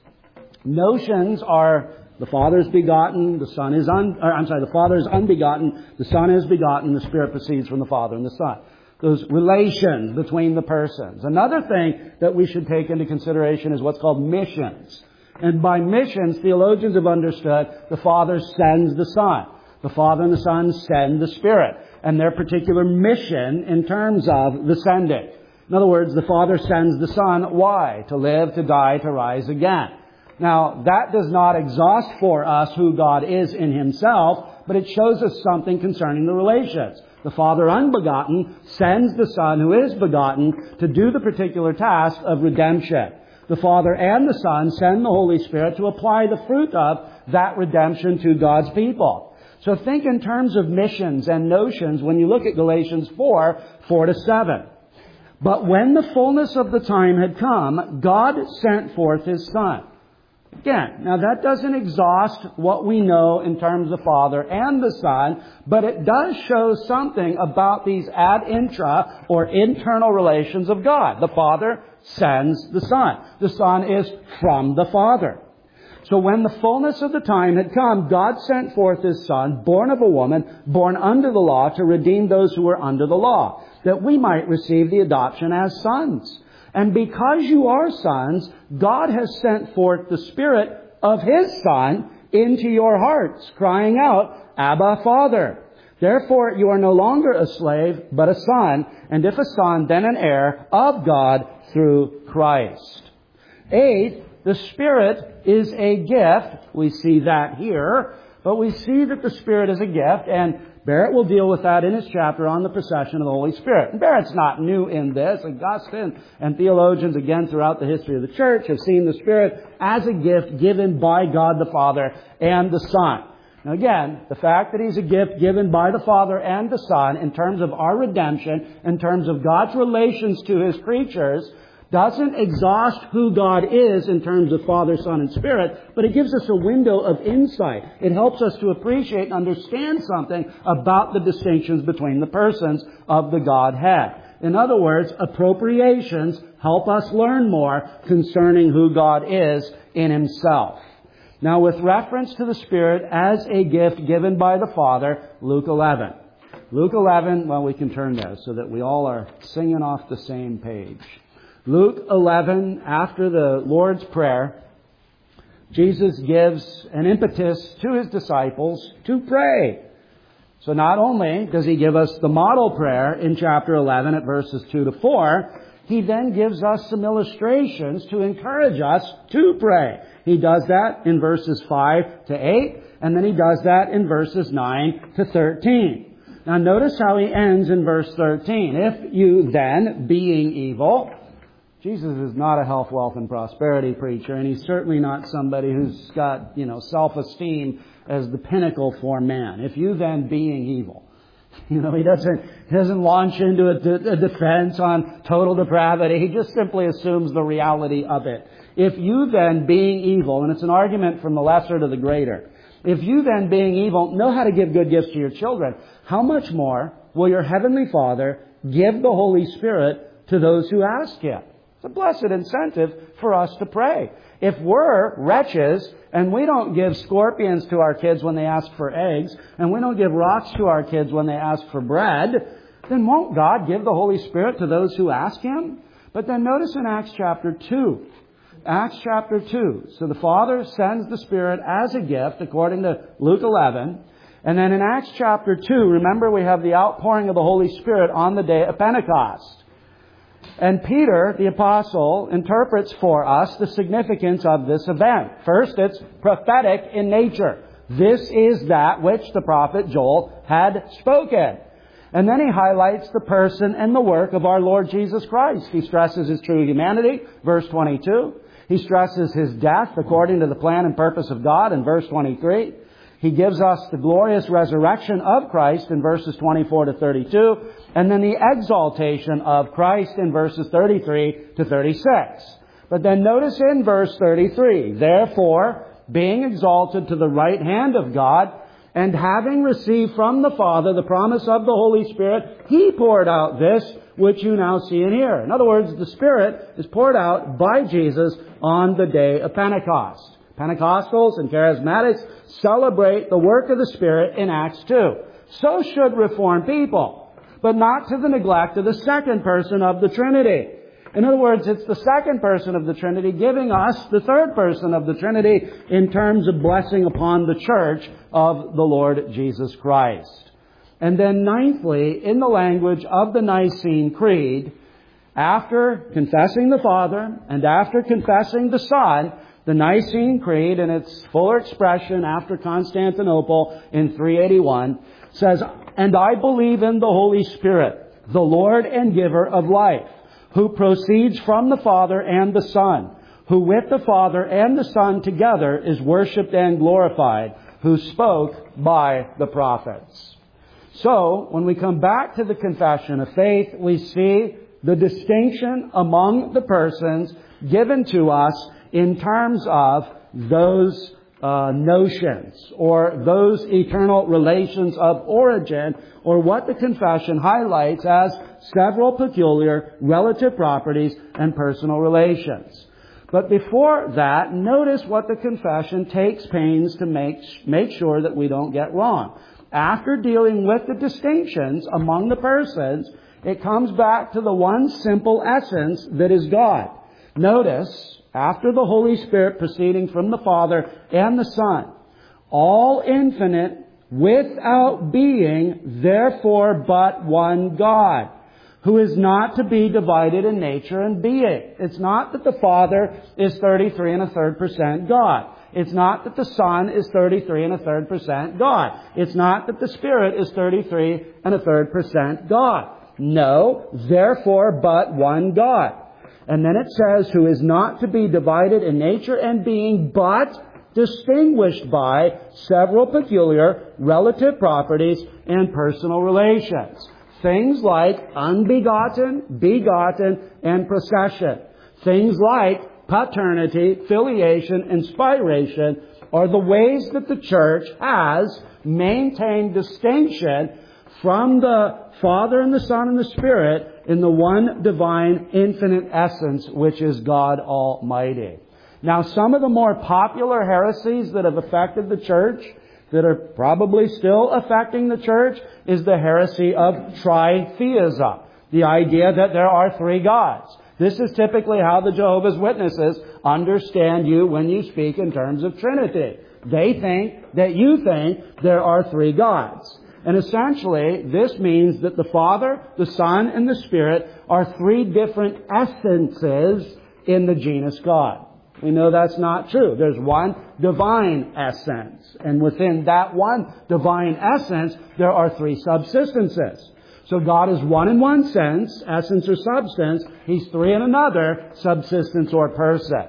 Speaker 1: Notions are the Father is begotten, the Son is un, or, I'm sorry, the Father is unbegotten, the Son is begotten, the Spirit proceeds from the Father and the Son. Those relations between the persons. Another thing that we should take into consideration is what's called missions. And by missions, theologians have understood the Father sends the Son. The Father and the Son send the Spirit. And their particular mission in terms of the sending. In other words, the Father sends the Son. Why? To live, to die, to rise again. Now, that does not exhaust for us who God is in Himself, but it shows us something concerning the relations. The Father unbegotten sends the Son who is begotten to do the particular task of redemption. The Father and the Son send the Holy Spirit to apply the fruit of that redemption to God's people. So think in terms of missions and notions when you look at Galatians four, four to seven. But when the fullness of the time had come, God sent forth His Son. Again, now that doesn't exhaust what we know in terms of Father and the Son, but it does show something about these ad intra or internal relations of God. The Father sends the Son. The Son is from the Father. So when the fullness of the time had come, God sent forth His Son, born of a woman, born under the law, to redeem those who were under the law, that we might receive the adoption as sons. And because you are sons, God has sent forth the Spirit of His Son into your hearts, crying out, Abba, Father. Therefore, you are no longer a slave, but a son, and if a son, then an heir of God through Christ. Eighth, the Spirit is a gift. We see that here, but we see that the Spirit is a gift, and Barrett will deal with that in his chapter on the procession of the Holy Spirit. And Barrett's not new in this. Augustine and theologians, again, throughout the history of the church have seen the Spirit as a gift given by God the Father and the Son. Now again, the fact that He's a gift given by the Father and the Son in terms of our redemption, in terms of God's relations to His creatures, doesn't exhaust who God is in terms of Father, Son, and Spirit, but it gives us a window of insight. It helps us to appreciate and understand something about the distinctions between the persons of the Godhead. In other words, appropriations help us learn more concerning who God is in Himself. Now, with reference to the Spirit as a gift given by the Father, Luke eleven. Luke eleven, well, we can turn there so that we all are singing off the same page. Luke eleven, after the Lord's Prayer, Jesus gives an impetus to His disciples to pray. So not only does He give us the model prayer in chapter eleven at verses two to four, He then gives us some illustrations to encourage us to pray. He does that in verses five to eight, and then He does that in verses nine to thirteen. Now notice how He ends in verse thirteen. If you then, being evil... Jesus is not a health, wealth, and prosperity preacher, and He's certainly not somebody who's got, you know, self-esteem as the pinnacle for man. If you then, being evil... You know, he doesn't, he doesn't launch into a, de- a defense on total depravity. He just simply assumes the reality of it. If you then, being evil, and it's an argument from the lesser to the greater, if you then, being evil, know how to give good gifts to your children, how much more will your Heavenly Father give the Holy Spirit to those who ask Him? It's a blessed incentive for us to pray. If we're wretches and we don't give scorpions to our kids when they ask for eggs, and we don't give rocks to our kids when they ask for bread, then won't God give the Holy Spirit to those who ask Him? But then notice in Acts chapter two. Acts chapter two. So the Father sends the Spirit as a gift, according to Luke eleven. And then in Acts chapter two, remember we have the outpouring of the Holy Spirit on the day of Pentecost. And Peter, the apostle, interprets for us the significance of this event. First, it's prophetic in nature. This is that which the prophet Joel had spoken. And then he highlights the person and the work of our Lord Jesus Christ. He stresses His true humanity, verse twenty-two. He stresses His death according to the plan and purpose of God in verse twenty-three. He gives us the glorious resurrection of Christ in verses twenty-four to thirty-two. And then the exaltation of Christ in verses thirty-three to thirty-six. But then notice in verse thirty-three, therefore, being exalted to the right hand of God, and having received from the Father the promise of the Holy Spirit, He poured out this which you now see and hear. In other words, the Spirit is poured out by Jesus on the day of Pentecost. Pentecostals and Charismatics celebrate the work of the Spirit in Acts two. So should Reformed people, but not to the neglect of the second person of the Trinity. In other words, it's the second person of the Trinity giving us the third person of the Trinity in terms of blessing upon the church of the Lord Jesus Christ. And then ninthly, in the language of the Nicene Creed, after confessing the Father and after confessing the Son, the Nicene Creed, in its fuller expression after Constantinople in three eighty-one, says, "And I believe in the Holy Spirit, the Lord and giver of life, who proceeds from the Father and the Son, who with the Father and the Son together is worshipped and glorified, who spoke by the prophets." So, when we come back to the confession of faith, we see the distinction among the persons given to us in terms of those uh, notions or those eternal relations of origin, or what the confession highlights as several peculiar relative properties and personal relations. But before that, notice what the confession takes pains to make, make sure that we don't get wrong. After dealing with the distinctions among the persons, it comes back to the one simple essence that is God. Notice, after the Holy Spirit proceeding from the Father and the Son, all infinite, without being, therefore but one God, who is not to be divided in nature and being. It's not that the Father is thirty-three and a third percent God. It's not that the Son is thirty-three and a third percent God. It's not that the Spirit is thirty-three and a third percent God. No, therefore but one God. And then it says, who is not to be divided in nature and being, but distinguished by several peculiar relative properties and personal relations. Things like unbegotten, begotten, and procession. Things like paternity, filiation, inspiration are the ways that the church has maintained distinction from the Father and the Son and the Spirit in the one divine infinite essence, which is God Almighty. Now, some of the more popular heresies that have affected the church, that are probably still affecting the church, is the heresy of tritheism. The idea that there are three gods. This is typically how the Jehovah's Witnesses understand you when you speak in terms of Trinity. They think that you think there are three gods. And essentially, this means that the Father, the Son, and the Spirit are three different essences in the genus God. We know that's not true. There's one divine essence. And within that one divine essence, there are three subsistences. So God is one in one sense, essence or substance. He's three in another, subsistence or person.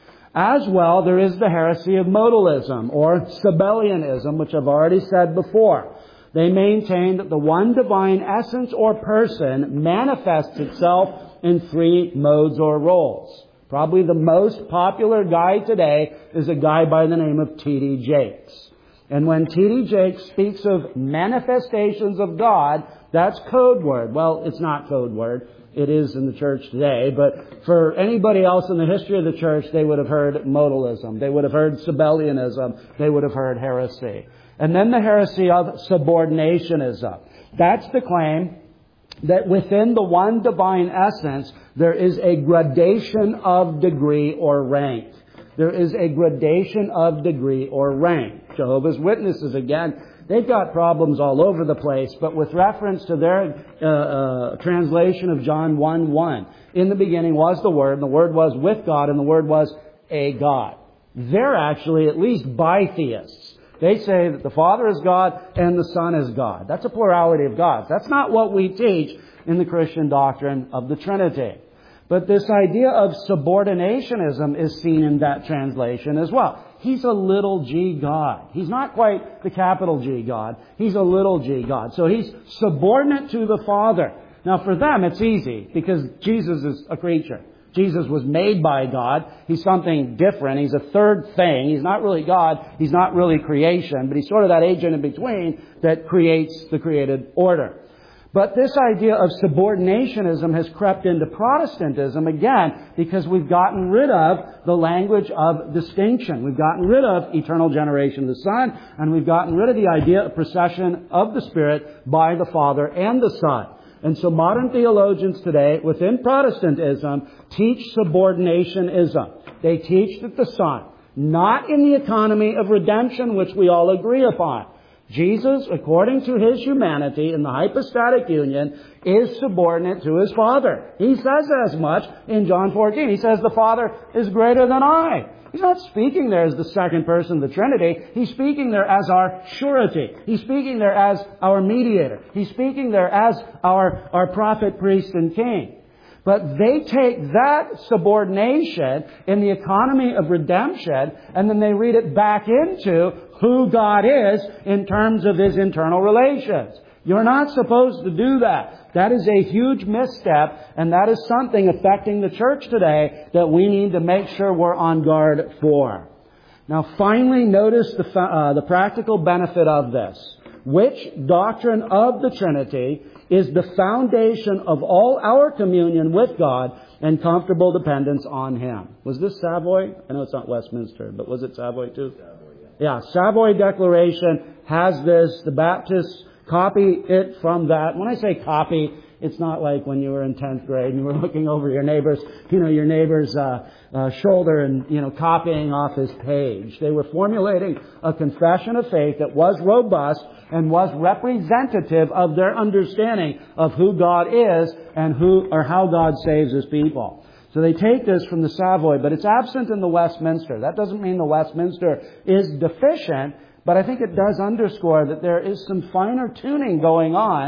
Speaker 1: As well, there is the heresy of modalism or Sabellianism, which I've already said before. They maintain that the one divine essence or person manifests itself in three modes or roles. Probably the most popular guy today is a guy by the name of T D Jakes. And when T D Jakes speaks of manifestations of God, that's code word. Well, it's not code word. It is in the church today. But for anybody else in the history of the church, they would have heard modalism. They would have heard Sabellianism. They would have heard heresy. And then the heresy of subordinationism. That's the claim that within the one divine essence, there is a gradation of degree or rank. There is a gradation of degree or rank. Jehovah's Witnesses, again, they've got problems all over the place, but with reference to their uh, uh, translation of John one one, in the beginning was the Word, and the Word was with God, and the Word was a God. They're actually at least bitheists. They say that the Father is God and the Son is God. That's a plurality of gods. That's not what we teach in the Christian doctrine of the Trinity. But this idea of subordinationism is seen in that translation as well. He's a little g God. He's not quite the capital G God. He's a little g God. So he's subordinate to the Father. Now for them it's easy because Jesus is a creature. Jesus was made by God. He's something different. He's a third thing. He's not really God. He's not really creation. But he's sort of that agent in between that creates the created order. But this idea of subordinationism has crept into Protestantism again because we've gotten rid of the language of distinction. We've gotten rid of eternal generation of the Son, and we've gotten rid of the idea of procession of the Spirit by the Father and the Son. And so modern theologians today within Protestantism teach subordinationism. They teach that the Son, not in the economy of redemption, which we all agree upon, Jesus, according to His humanity in the hypostatic union, is subordinate to His Father. He says as much in John fourteen. He says the Father is greater than I. He's not speaking there as the second person of the Trinity. He's speaking there as our surety. He's speaking there as our mediator. He's speaking there as our, our prophet, priest, and king. But they take that subordination in the economy of redemption and then they read it back into who God is in terms of His internal relations. You're not supposed to do that. That is a huge misstep, and that is something affecting the church today that we need to make sure we're on guard for. Now finally, notice the, uh, the practical benefit of this. Which doctrine of the Trinity is the foundation of all our communion with God and comfortable dependence on Him. Was this Savoy? I know it's not Westminster, but was it Savoy too? Savoy, yeah. Yeah, Savoy Declaration has this. The Baptists copy it from that. When I say copy, it's not like when you were in tenth grade and you were looking over your neighbor's, you know, your neighbor's uh, uh, shoulder and, you know, copying off his page. They were formulating a confession of faith that was robust and was representative of their understanding of who God is and who or how God saves His people. So they take this from the Savoy, but it's absent in the Westminster. That doesn't mean the Westminster is deficient, but I think it does underscore that there is some finer tuning going on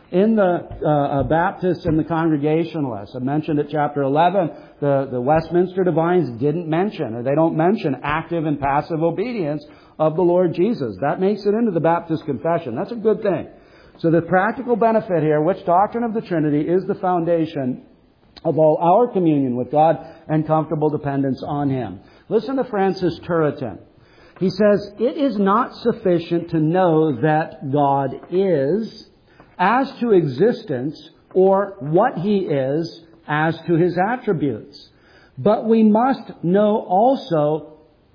Speaker 1: In the uh, uh, Baptists and the Congregationalists, I mentioned at chapter eleven, the, the Westminster Divines didn't mention, or they don't mention active and passive obedience of the Lord Jesus. That makes it into the Baptist Confession. That's a good thing. So the practical benefit here, which doctrine of the Trinity is the foundation of all our communion with God and comfortable dependence on Him. Listen to Francis Turretin. He says, "It is not sufficient to know that God is, as to existence, or what He is as to His attributes. But we must know also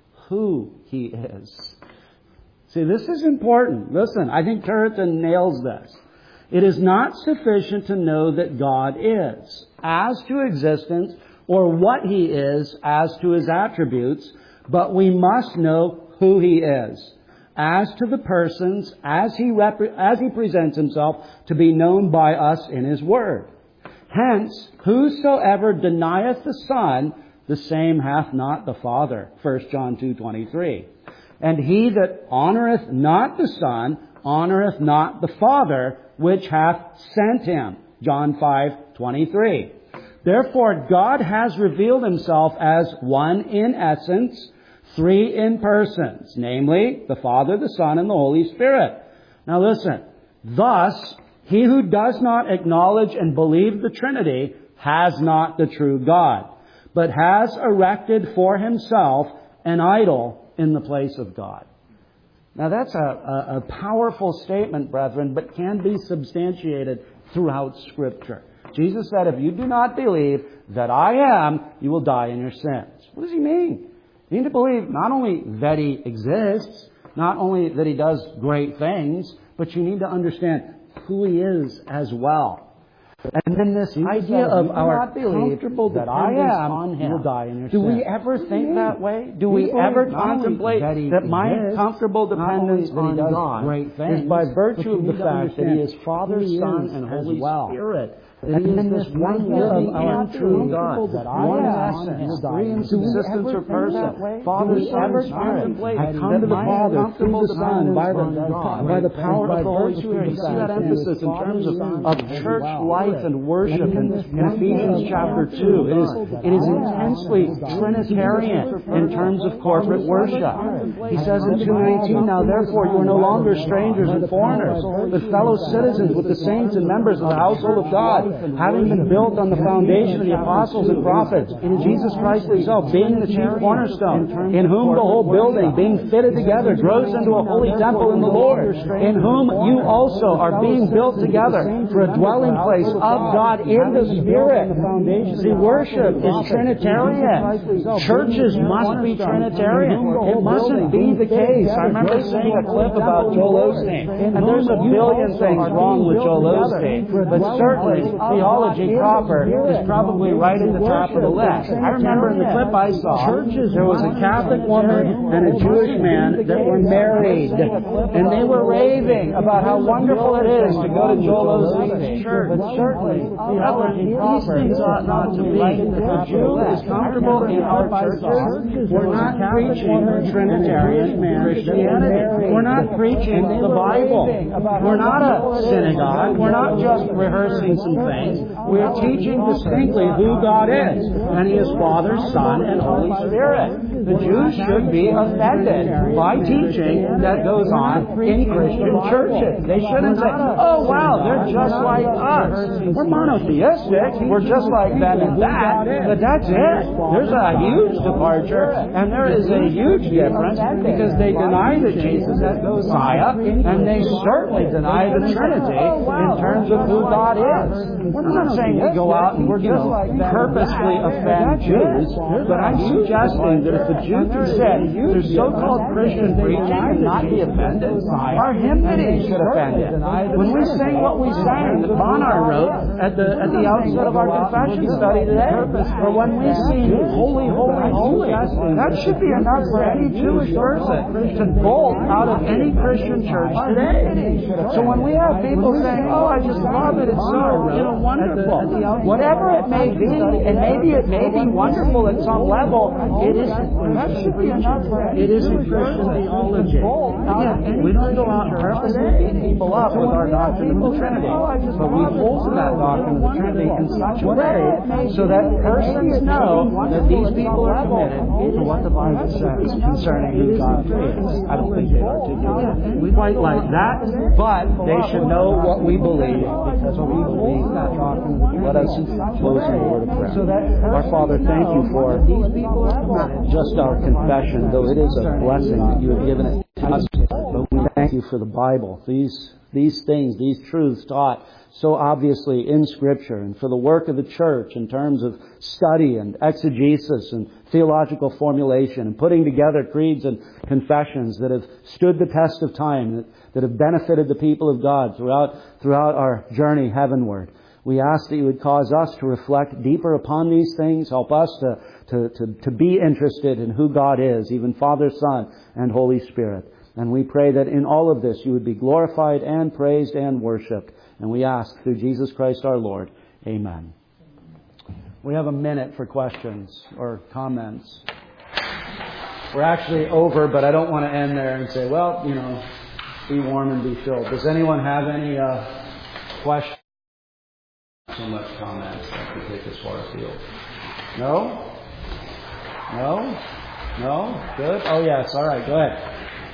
Speaker 1: who He is." See, this is important. Listen, I think Turretin nails this. It is not sufficient to know that God is, as to existence, or what He is as to His attributes, but we must know who He is, as to the persons, as He repre- as He presents Himself to be known by us in His Word. Hence, whosoever denieth the Son, the same hath not the Father. First John two twenty-three. And he that honoureth not the Son, honoureth not the Father, which hath sent Him. John five twenty-three. Therefore, God has revealed Himself as one in essence, three in persons, namely, the Father, the Son, and the Holy Spirit. Now listen, thus, he who does not acknowledge and believe the Trinity has not the true God, but has erected for himself an idol in the place of God. Now that's a, a, a powerful statement, brethren, but can be substantiated throughout Scripture. Jesus said, if you do not believe that I am, you will die in your sins. What does He mean? You need to believe not only that He exists, not only that He does great things, but you need to understand who He is as well. And then this Jesus idea of our comfortable that I am on Him. Will die in your Do sins. We ever think that way? Do, Do we ever contemplate that, that my exists, comfortable dependence on God great things, is by virtue of the fact that He is Father, Son, and Holy well. Spirit? And then this one of our true God, one essence, three in subsistence or person, Father, Son, and Spirit. I come to the Father through the Son by the, by the power of the Holy Spirit. You see that emphasis in terms of, of church life and worship in, in Ephesians chapter two. It is, it is intensely Trinitarian in terms of corporate worship. He says in two nineteen, now therefore you are no longer strangers and foreigners, but fellow citizens with the saints and members of the household of God, having been built on the foundation of the apostles and prophets, Jesus Christ Himself being the chief cornerstone, in whom the whole building, being fitted together, grows into a holy temple in the Lord, in whom you also are being built together for a dwelling place of God in the Spirit. See, worship is Trinitarian. Churches must be Trinitarian. It mustn't be the case. I remember seeing a clip about Joel Osteen, and there's a billion things wrong with Joel Osteen, but certainly theology proper is probably right at the top of the list. I remember in the clip I saw, there was a Catholic woman and a Jewish man that were married, and they were raving about how wonderful it is to go to Joel Osteen's church. But certainly, theology proper, these things ought not to be. If a Jew is comfortable in our churches, we're not preaching Trinitarian Christianity. We're not preaching the Bible. We're not a synagogue. We're not just rehearsing some things. We are teaching distinctly who God is. And He is Father, Son, and Holy Spirit. The Jews should be offended by teaching that goes on in Christian churches. They shouldn't say, oh wow, they're just like us. We're monotheistic. We're just like them in that. But that's it. There's a huge departure. And there is a huge difference because they deny that Jesus is the Messiah. And they certainly deny the Trinity in terms of who God is. I'm not saying we go out and, you know, purposely offend Jews, but I'm suggesting that if a Jew can say there's so-called Christian preaching and not be offended, our hymnody should offend it. When we sing what we sang that Bonar wrote at the at the outset of our confession study today, or when we sing Holy, Holy, Holy, that should be enough for any Jewish person to bolt out of any Christian church today. So when we have people saying, oh, I just love it, it's so, you know, wonderful. Whatever it may be, and maybe it may be wonderful at some level, it isn't. It isn't Christian theology. Again, we don't go out purposely beat people up with our doctrine of the Trinity, but we hold to that doctrine of the Trinity in such a way so that persons know that these people are committed to what the Bible says concerning who God is. I don't think they articulate quite like that, but they should know what we believe, because we believe that doctrine. Let us close in a word of prayer. Our Father, thank you for just our confession, though it is a blessing that you have given it to us. But we thank you for the Bible, these these things, these truths taught so obviously in Scripture, and for the work of the church in terms of study and exegesis and theological formulation and putting together creeds and confessions that have stood the test of time, that, that have benefited the people of God throughout throughout our journey heavenward. We ask that you would cause us to reflect deeper upon these things, help us to, to, to, to be interested in who God is, even Father, Son, and Holy Spirit. And we pray that in all of this you would be glorified and praised and worshipped. And we ask through Jesus Christ our Lord. Amen. We have a minute for questions or comments. We're actually over, but I don't want to end there and say, well, you know, be warm and be filled. Does anyone have any uh, questions? So much comments that could take us far afield. No? No? No? Good? Oh, yes. All right. Go ahead.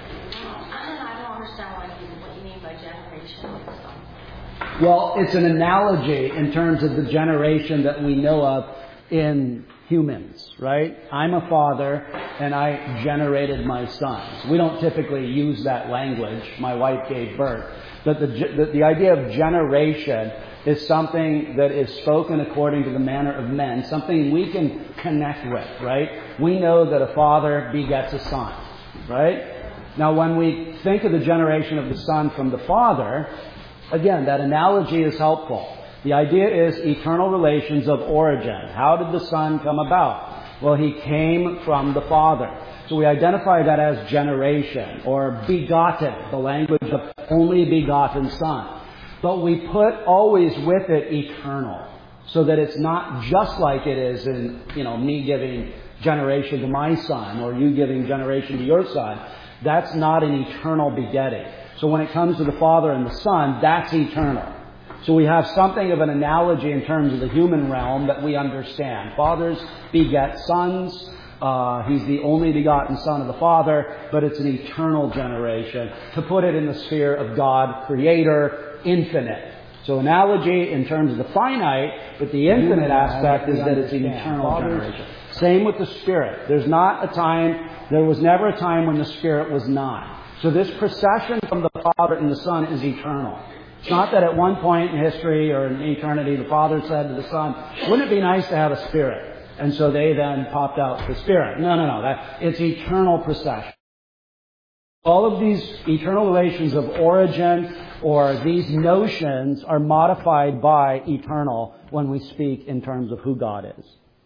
Speaker 2: I don't understand what you, what you mean by generation.
Speaker 1: Well, it's an analogy in terms of the generation that we know of in humans, right? I'm a father and I generated my sons. We don't typically use that language. My wife gave birth. But the, the, the idea of generation is something that is spoken according to the manner of men, something we can connect with, right? We know that a father begets a son, right? Now, when we think of the generation of the son from the father, again, that analogy is helpful. The idea is eternal relations of origin. How did the Son come about? Well, He came from the Father. So we identify that as generation or begotten, the language of only begotten Son. But we put always with it eternal, so that it's not just like it is in, you know, me giving generation to my son or you giving generation to your son. That's not an eternal begetting. So when it comes to the Father and the Son, that's eternal. So we have something of an analogy in terms of the human realm that we understand. Fathers beget sons. Uh, he's the only begotten Son of the Father, but it's an eternal generation. To put it in the sphere of God, Creator, infinite. So analogy in terms of the finite, but the infinite aspect is that it's an eternal generation. Same with the Spirit. There's not a time, there was never a time when the Spirit was not. So this procession from the Father and the Son is eternal. It's not that at one point in history or in eternity the Father said to the Son, wouldn't it be nice to have a Spirit? And so they then popped out the Spirit. No, no, no. That, it's eternal procession. All of these eternal relations of origin or these notions are modified by eternal when we speak in terms of who God is.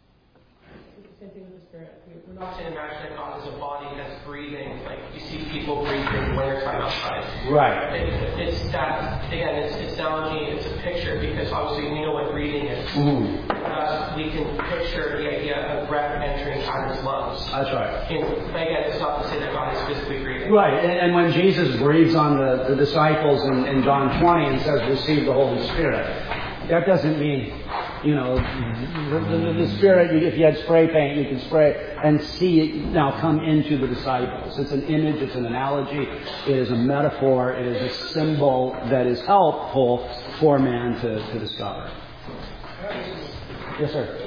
Speaker 3: Same thing with the Spirit. We're not saying imagine God as a body that's breathing. Like you see people breathe in wintertime outside.
Speaker 1: Right.
Speaker 3: It, it's that, again, it's, it's analogy, it's a picture, because obviously we know what breathing is.
Speaker 1: Mm-hmm.
Speaker 3: Uh, we can picture the idea of breath entering out of his lungs.
Speaker 1: That's right.
Speaker 3: And again, it's not to say that God is physically breathing.
Speaker 1: Right. And, and when Jesus breathes on the, the disciples in, in John twenty and says, receive the Holy Spirit, that doesn't mean, you know, the, the, the Spirit, if you had spray paint, you can spray and see it now come into the disciples. It's an image, it's an analogy, it is a metaphor, it is a symbol that is helpful for man to, to discover. Yes, sir.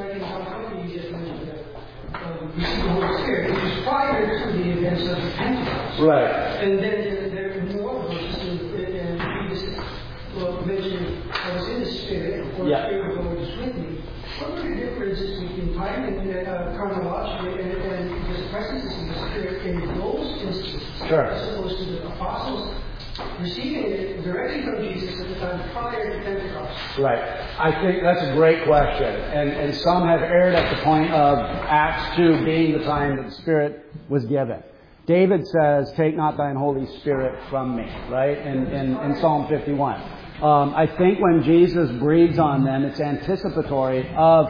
Speaker 4: You see the Holy Spirit, which is prior to the events of the Pentecost.
Speaker 1: Right.
Speaker 4: And then there, there are more verses in previous well, mentioned, I was in the Spirit, or
Speaker 1: yeah.
Speaker 4: the Spirit of the Lord is with me. What are the differences between time and uh, chronologically and, and the presence of the Spirit in those instances,
Speaker 1: sure.
Speaker 4: as opposed to the apostles receiving it directly from Jesus at the time prior to Pentecost?
Speaker 1: Right. I think that's a great question. And, and some have erred at the point of Acts two being the time that the Spirit was given. David says, take not thine Holy Spirit from me, right, in, in, in Psalm fifty-one. Um, I think when Jesus breathes on them, it's anticipatory of,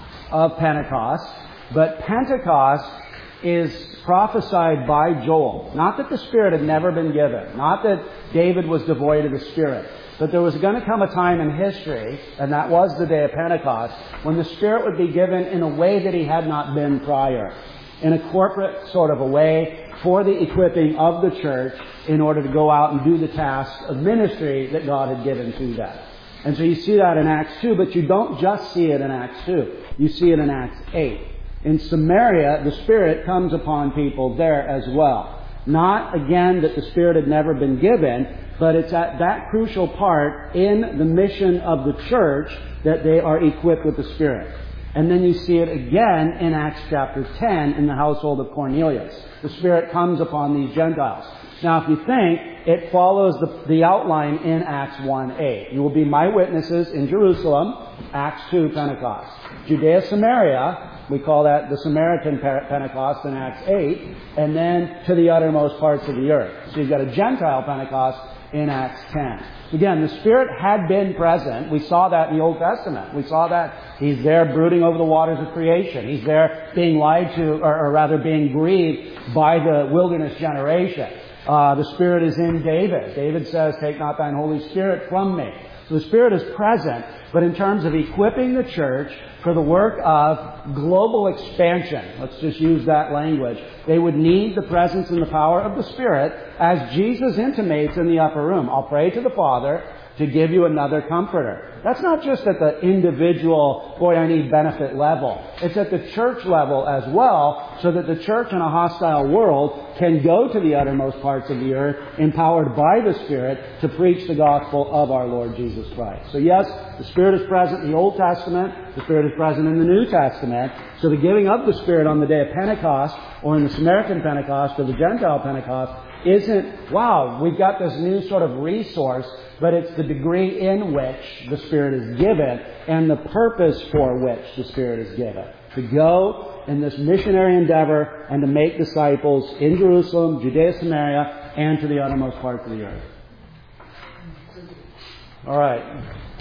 Speaker 1: of Pentecost. But Pentecost is prophesied by Joel. Not that the Spirit had never been given. Not that David was devoid of the Spirit. But there was going to come a time in history, and that was the day of Pentecost, when the Spirit would be given in a way that He had not been prior. In a corporate sort of a way for the equipping of the church in order to go out and do the tasks of ministry that God had given to them. And so you see that in Acts two, but you don't just see it in Acts two. You see it in Acts eight. In Samaria, the Spirit comes upon people there as well. Not, again, that the Spirit had never been given, but it's at that crucial part in the mission of the church that they are equipped with the Spirit. And then you see it again in Acts chapter ten in the household of Cornelius. The Spirit comes upon these Gentiles. Now, if you think, it follows the, the outline in Acts one eight. You will be my witnesses in Jerusalem, Acts two, Pentecost. Judea, Samaria, we call that the Samaritan Pentecost in Acts eight, and then to the uttermost parts of the earth. So you've got a Gentile Pentecost in Acts ten. Again, the Spirit had been present. We saw that in the Old Testament. We saw that He's there brooding over the waters of creation. He's there being lied to, or, or rather being grieved by the wilderness generation. Uh, the Spirit is in David. David says, "Take not thine Holy Spirit from me." So the Spirit is present, but in terms of equipping the church for the work of global expansion, let's just use that language, they would need the presence and the power of the Spirit, as Jesus intimates in the upper room. I'll pray to the Father to give you another comforter. That's not just at the individual, boy, I need benefit level. It's at the church level as well, so that the church in a hostile world can go to the uttermost parts of the earth, empowered by the Spirit, to preach the gospel of our Lord Jesus Christ. So yes, the Spirit is present in the Old Testament. The Spirit is present in the New Testament. So the giving of the Spirit on the day of Pentecost, or in the Samaritan Pentecost, or the Gentile Pentecost, isn't, wow, we've got this new sort of resource, but it's the degree in which the Spirit is given and the purpose for which the Spirit is given. To go in this missionary endeavor and to make disciples in Jerusalem, Judea, Samaria, and to the uttermost parts of the earth. All right.